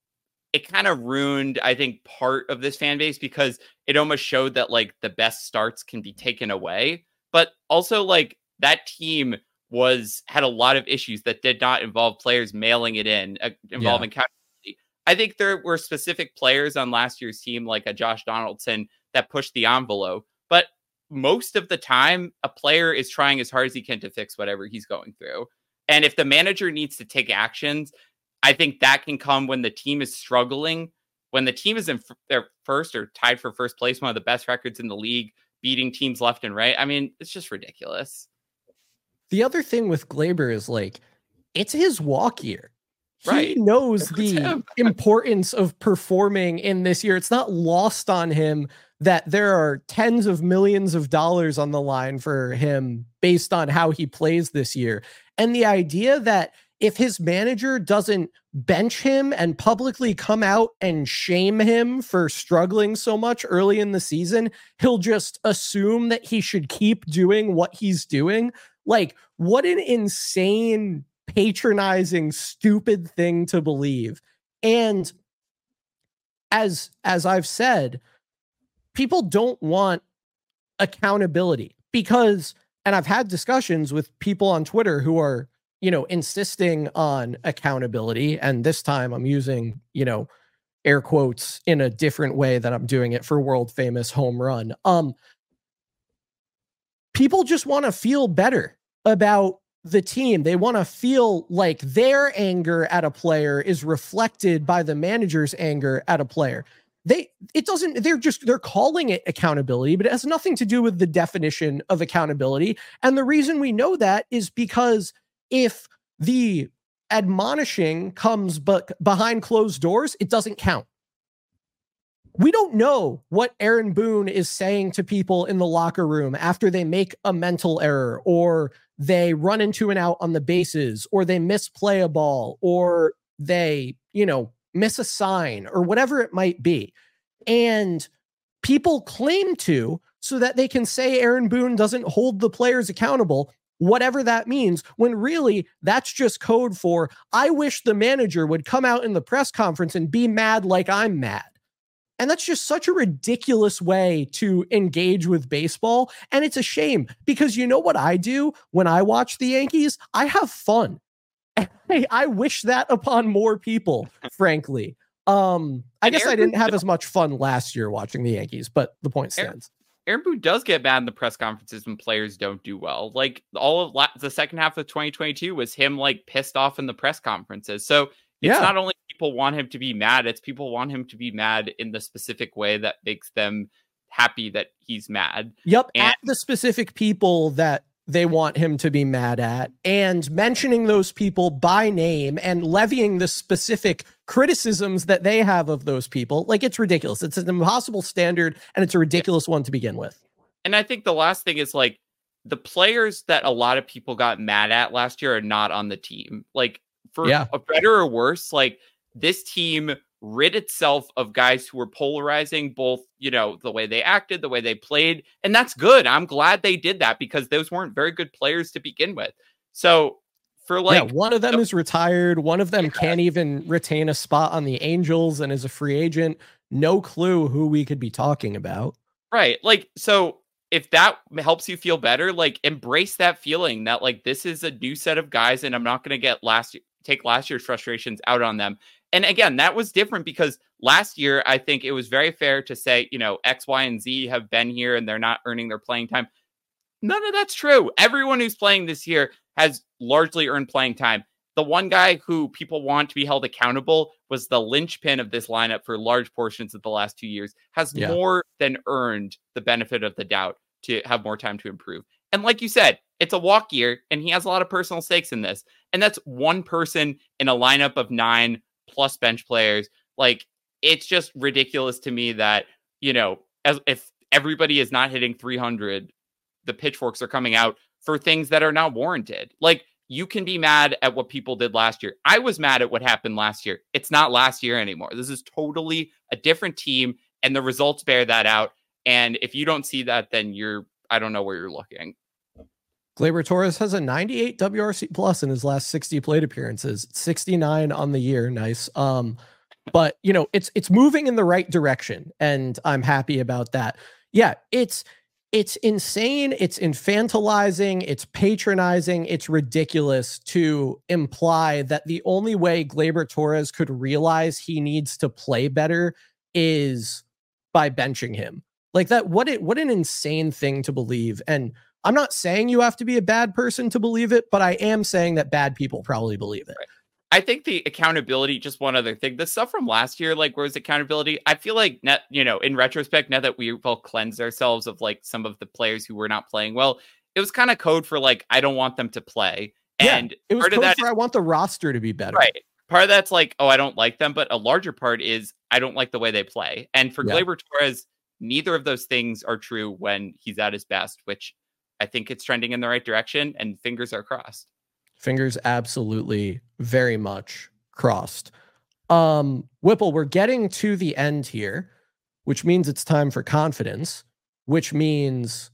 it kind of ruined, I think, part of this fan base because it almost showed that like the best starts can be taken away. But also like that team was had a lot of issues that did not involve players mailing it in, uh, involving yeah. accountability. I think there were specific players on last year's team, like a Josh Donaldson, that pushed the envelope. But most of the time, a player is trying as hard as he can to fix whatever he's going through. And if the manager needs to take actions, I think that can come when the team is struggling, when the team is in f- their first or tied for first place, one of the best records in the league, beating teams left and right. I mean, it's just ridiculous. The other thing with Gleyber is like, it's his walk year. Right. He knows the importance of performing in this year. It's not lost on him that there are tens of millions of dollars on the line for him based on how he plays this year. And the idea that if his manager doesn't bench him and publicly come out and shame him for struggling so much early in the season, he'll just assume that he should keep doing what he's doing. Like, what an insane, patronizing, stupid thing to believe. And as, as I've said, people don't want accountability because, and I've had discussions with people on Twitter who are, you know, insisting on accountability. And this time I'm using, you know, air quotes in a different way that I'm doing it for world famous home run. Um, people just want to feel better about the team. They want to feel like their anger at a player is reflected by the manager's anger at a player. They, it doesn't, they're just, they're calling it accountability, but it has nothing to do with the definition of accountability. And the reason we know that is because if the admonishing comes but behind closed doors, it doesn't count. We don't know what Aaron Boone is saying to people in the locker room after they make a mental error, or they run into an out on the bases, or they misplay a ball, or they, you know, miss a sign, or whatever it might be. And people claim to, so that they can say Aaron Boone doesn't hold the players accountable, whatever that means, when really that's just code for, I wish the manager would come out in the press conference and be mad like I'm mad. And that's just such a ridiculous way to engage with baseball. And it's a shame because you know what I do when I watch the Yankees? I have fun. I, I wish that upon more people, frankly. Um, I guess I didn't have as much fun last year watching the Yankees, but the point stands. Aaron Boone does get mad in the press conferences when players don't do well. Like all of la- the second half of twenty twenty-two was him like pissed off in the press conferences. So it's yeah. not only people want him to be mad, it's people want him to be mad in the specific way that makes them happy that he's mad. Yep. And- at the specific people that they want him to be mad at, and mentioning those people by name and levying the specific criticisms that they have of those people. Like, it's ridiculous. It's an impossible standard, and it's a ridiculous one to begin with. And I think the last thing is, like, the players that a lot of people got mad at last year are not on the team. Like, for yeah. a better or worse, like, this team rid itself of guys who were polarizing, both, you know, the way they acted, the way they played. And that's good. I'm glad they did that because those weren't very good players to begin with. So for like, yeah, one of them the, is retired. One of them yeah. can't even retain a spot on the Angels and is a free agent. No clue who we could be talking about. Right. Like, so if that helps you feel better, like, embrace that feeling that, like, this is a new set of guys and I'm not going to get last take last year's frustrations out on them. And again, that was different because last year, I think it was very fair to say, you know, X, Y, and Z have been here and they're not earning their playing time. None of that's true. Everyone who's playing this year has largely earned playing time. The one guy who people want to be held accountable was the linchpin of this lineup for large portions of the last two years, has yeah. more than earned the benefit of the doubt to have more time to improve. And like you said, it's a walk year and he has a lot of personal stakes in this. And that's one person in a lineup of nine plus bench players. Like, it's just ridiculous to me that, you know, as if everybody is not hitting three hundred, the pitchforks are coming out for things that are not warranted. Like, you can be mad at what people did last year. I was mad at what happened last year. It's not last year anymore. This is totally a different team and the results bear that out. And if you don't see that, then you're, I don't know where you're looking. Gleyber Torres has a ninety-eight W R C plus in his last sixty plate appearances, sixty-nine on the year. Nice. Um, but you know, it's, it's moving in the right direction and I'm happy about that. Yeah. It's, it's insane. It's infantilizing. It's patronizing. It's ridiculous to imply that the only way Gleyber Torres could realize he needs to play better is by benching him like that. What it, what an insane thing to believe. And I'm not saying you have to be a bad person to believe it, but I am saying that bad people probably believe it. Right. I think the accountability, just one other thing, the stuff from last year, like where was accountability? I feel like, net, you know, in retrospect, now that we've all cleansed ourselves of like some of the players who were not playing well, it was kind of code for like, I don't want them to play. And yeah, it was part code of that for is, I want the roster to be better. Right. Part of that's like, oh, I don't like them. But a larger part is I don't like the way they play. And for yeah. Gleyber Torres, neither of those things are true when he's at his best, which I think it's trending in the right direction, and fingers are crossed. Fingers absolutely very much crossed. Um, Whipple, we're getting to the end here, which means it's time for confidence, which means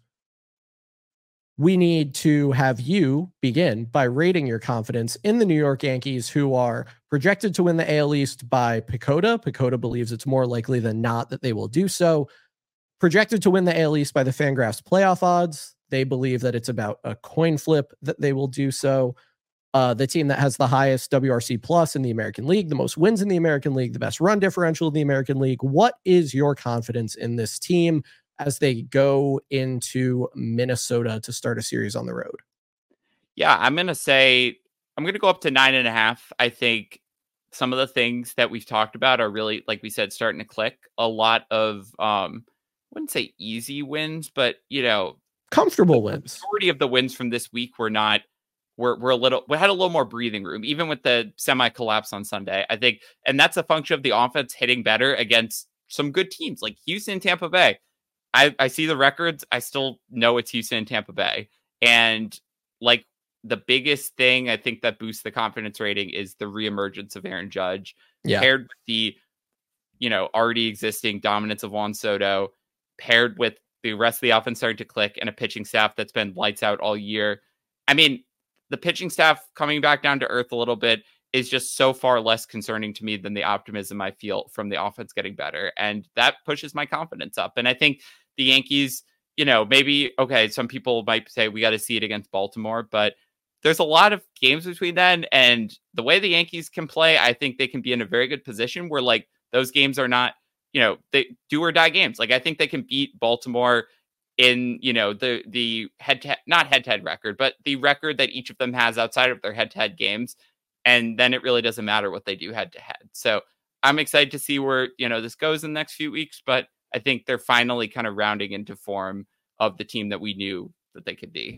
we need to have you begin by rating your confidence in the New York Yankees, who are projected to win the A L East by Pacoda. Pacoda believes it's more likely than not that they will do so. Projected to win the A L East by the Fangraphs playoff odds. They believe that it's about a coin flip that they will do so. Uh, the team that has the highest W R C plus in the American League, the most wins in the American League, the best run differential in the American League. What is your confidence in this team as they go into Minnesota to start a series on the road? Yeah, I'm going to say I'm going to go up to nine and a half. I think some of the things that we've talked about are really, like we said, starting to click. A lot of, um, I wouldn't say easy wins, but, you know, comfortable wins. The majority of the wins from this week were not, we're, we're a little, we had a little more breathing room, even with the semi collapse on Sunday, I think. And that's a function of the offense hitting better against some good teams like Houston, Tampa Bay. I, I see the records. I still know it's Houston and Tampa Bay. And like the biggest thing I think that boosts the confidence rating is the reemergence of Aaron Judge, yeah. paired with the, you know, already existing dominance of Juan Soto, paired with the rest of the offense starting to click, and a pitching staff that's been lights out all year. I mean, the pitching staff coming back down to earth a little bit is just so far less concerning to me than the optimism I feel from the offense getting better. And that pushes my confidence up. And I think the Yankees, you know, maybe, okay, some people might say we got to see it against Baltimore, but there's a lot of games between then. And the way the Yankees can play, I think they can be in a very good position where like those games are not, you know, they do or die games. Like I think they can beat Baltimore in, you know, the, the head to not head to head record, but the record that each of them has outside of their head to head games. And then it really doesn't matter what they do head to head. So I'm excited to see where, you know, this goes in the next few weeks, but I think they're finally kind of rounding into form of the team that we knew that they could be.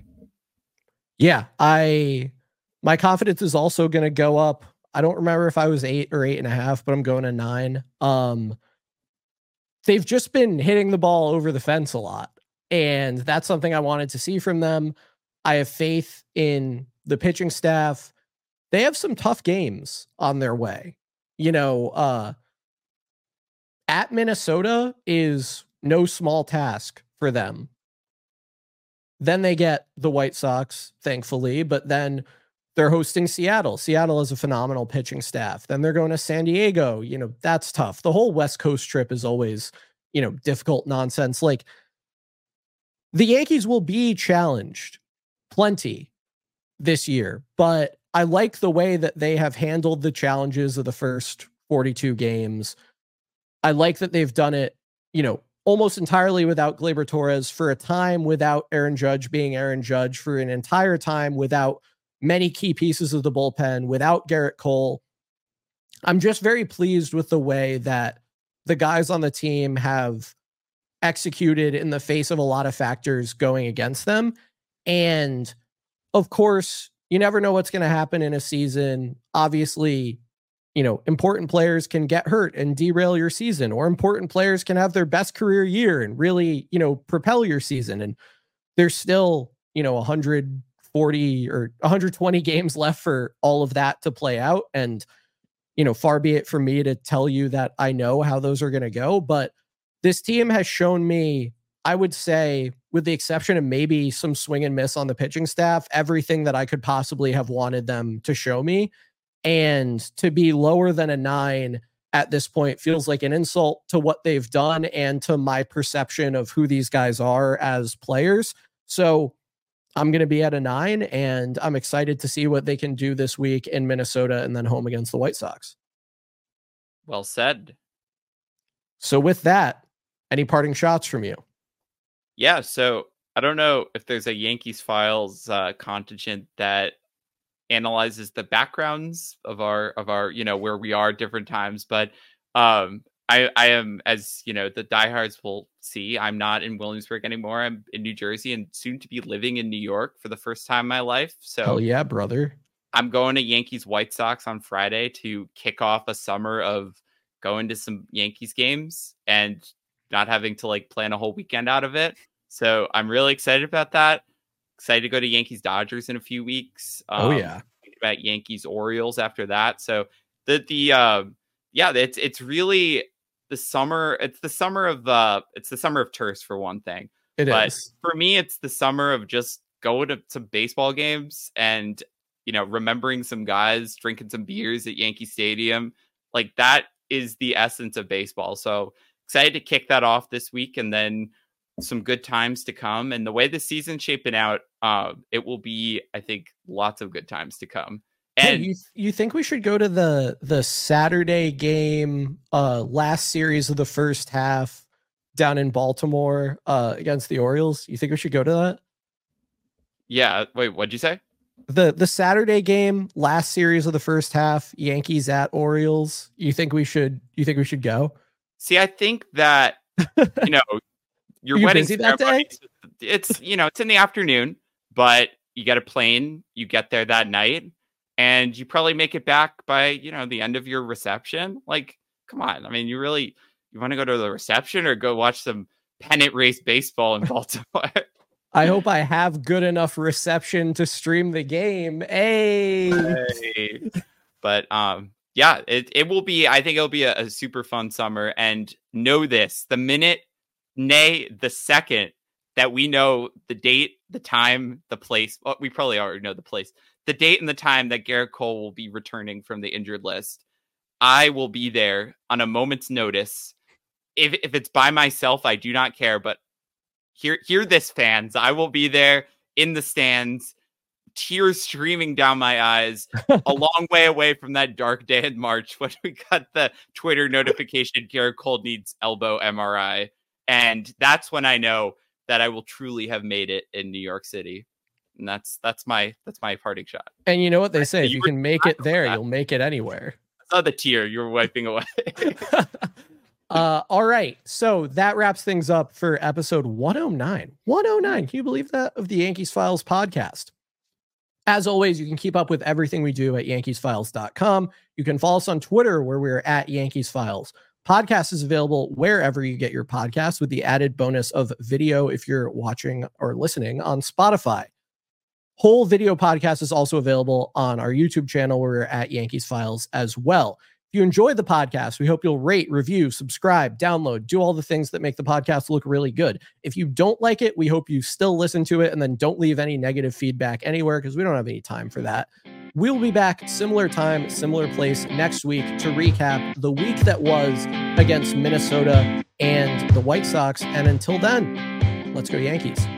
Yeah, I, my confidence is also going to go up. I don't remember if I was eight or eight and a half, but I'm going to nine. Um, they've just been hitting the ball over the fence a lot. And that's something I wanted to see from them. I have faith in the pitching staff. They have some tough games on their way. You know, uh, at Minnesota is no small task for them. Then they get the White Sox, thankfully, but then they're hosting Seattle. Seattle has a phenomenal pitching staff. Then they're going to San Diego. You know, that's tough. The whole West Coast trip is always, you know, difficult nonsense. Like the Yankees will be challenged plenty this year, but I like the way that they have handled the challenges of the first forty-two games. I like that they've done it, you know, almost entirely without Gleyber Torres, for a time without Aaron Judge being Aaron Judge, for an entire time without many key pieces of the bullpen, without Garrett Cole. I'm just very pleased with the way that the guys on the team have executed in the face of a lot of factors going against them. And of course, you never know what's going to happen in a season. Obviously, you know, important players can get hurt and derail your season, or important players can have their best career year and really, you know, propel your season. And there's still, you know, one hundred forty or one hundred twenty games left for all of that to play out. And, you know, far be it from me to tell you that I know how those are going to go, but this team has shown me, I would say, with the exception of maybe some swing and miss on the pitching staff, everything that I could possibly have wanted them to show me. And to be lower than a nine at this point feels like an insult to what they've done and to my perception of who these guys are as players. So I'm going to be at a nine, and I'm excited to see what they can do this week in Minnesota and then home against the White Sox. Well said. So with that, any parting shots from you? Yeah, so I don't know if there's a Yankees Files uh, contingent that analyzes the backgrounds of our of our you know where we are at different times, but um I I am, as you know, the diehards will see, I'm not in Williamsburg anymore. I'm in New Jersey and soon to be living in New York for the first time in my life. So hell yeah, brother. I'm going to Yankees White Sox on Friday to kick off a summer of going to some Yankees games. And not having to like plan a whole weekend out of it. So I'm really excited about that. Excited to go to Yankees Dodgers in a few weeks. Um, oh yeah. About Yankees Orioles after that. So the, the, uh, yeah, it's, it's really the summer. It's the summer of, uh, it's the summer of terse for one thing. It but is. For me, it's the summer of just going to some baseball games and, you know, remembering some guys, drinking some beers at Yankee Stadium. Like that is the essence of baseball. So excited to kick that off this week, and then some good times to come. And the way the season's shaping out, uh, it will be, I think, lots of good times to come. And hey, you you think we should go to the the Saturday game, uh, last series of the first half down in Baltimore uh, against the Orioles? You think we should go to that? Yeah. Wait, what'd you say? The the Saturday game, last series of the first half, Yankees at Orioles. You think we should? You think we should go? See, I think that you know your you wedding busy that day? It's you know it's in the afternoon, but you get a plane. You get there that night, and you probably make it back by you know the end of your reception. Like, come on! I mean, you really you want to go to the reception or go watch some pennant race baseball in Baltimore? I hope I have good enough reception to stream the game. Hey. hey. But um, yeah, it, it will be, I think it'll be a, a super fun summer. And know this, the minute, nay, the second that we know the date, the time, the place, well, we probably already know the place, the date and the time that Gerrit Cole will be returning from the injured list, I will be there on a moment's notice. If if it's by myself, I do not care, but Hear, hear this, fans. I will be there in the stands, tears streaming down my eyes, a long way away from that dark day in March when we got the Twitter notification Gerrit Cole needs elbow M R I. And that's when I know that I will truly have made it in New York City. And that's that's my that's my parting shot. And you know what they say, if you, you can make it there, you'll make it anywhere. I saw the tear you were wiping away. Uh, all right. So that wraps things up for episode one oh nine. one oh nine. Can you believe that? Of the Yankees Files podcast. As always, you can keep up with everything we do at yankees files dot com. You can follow us on Twitter, where we're at Yankees Files. Podcast is available wherever you get your podcasts, with the added bonus of video if you're watching or listening on Spotify. Whole video podcast is also available on our YouTube channel, where we're at Yankees Files as well. If you enjoyed the podcast, we hope you'll rate, review, subscribe, download, do all the things that make the podcast look really good. If you don't like it, we hope you still listen to it, and then don't leave any negative feedback anywhere, because we don't have any time for that. We'll be back similar time, similar place next week to recap the week that was against Minnesota and the White Sox. And until then, let's go Yankees.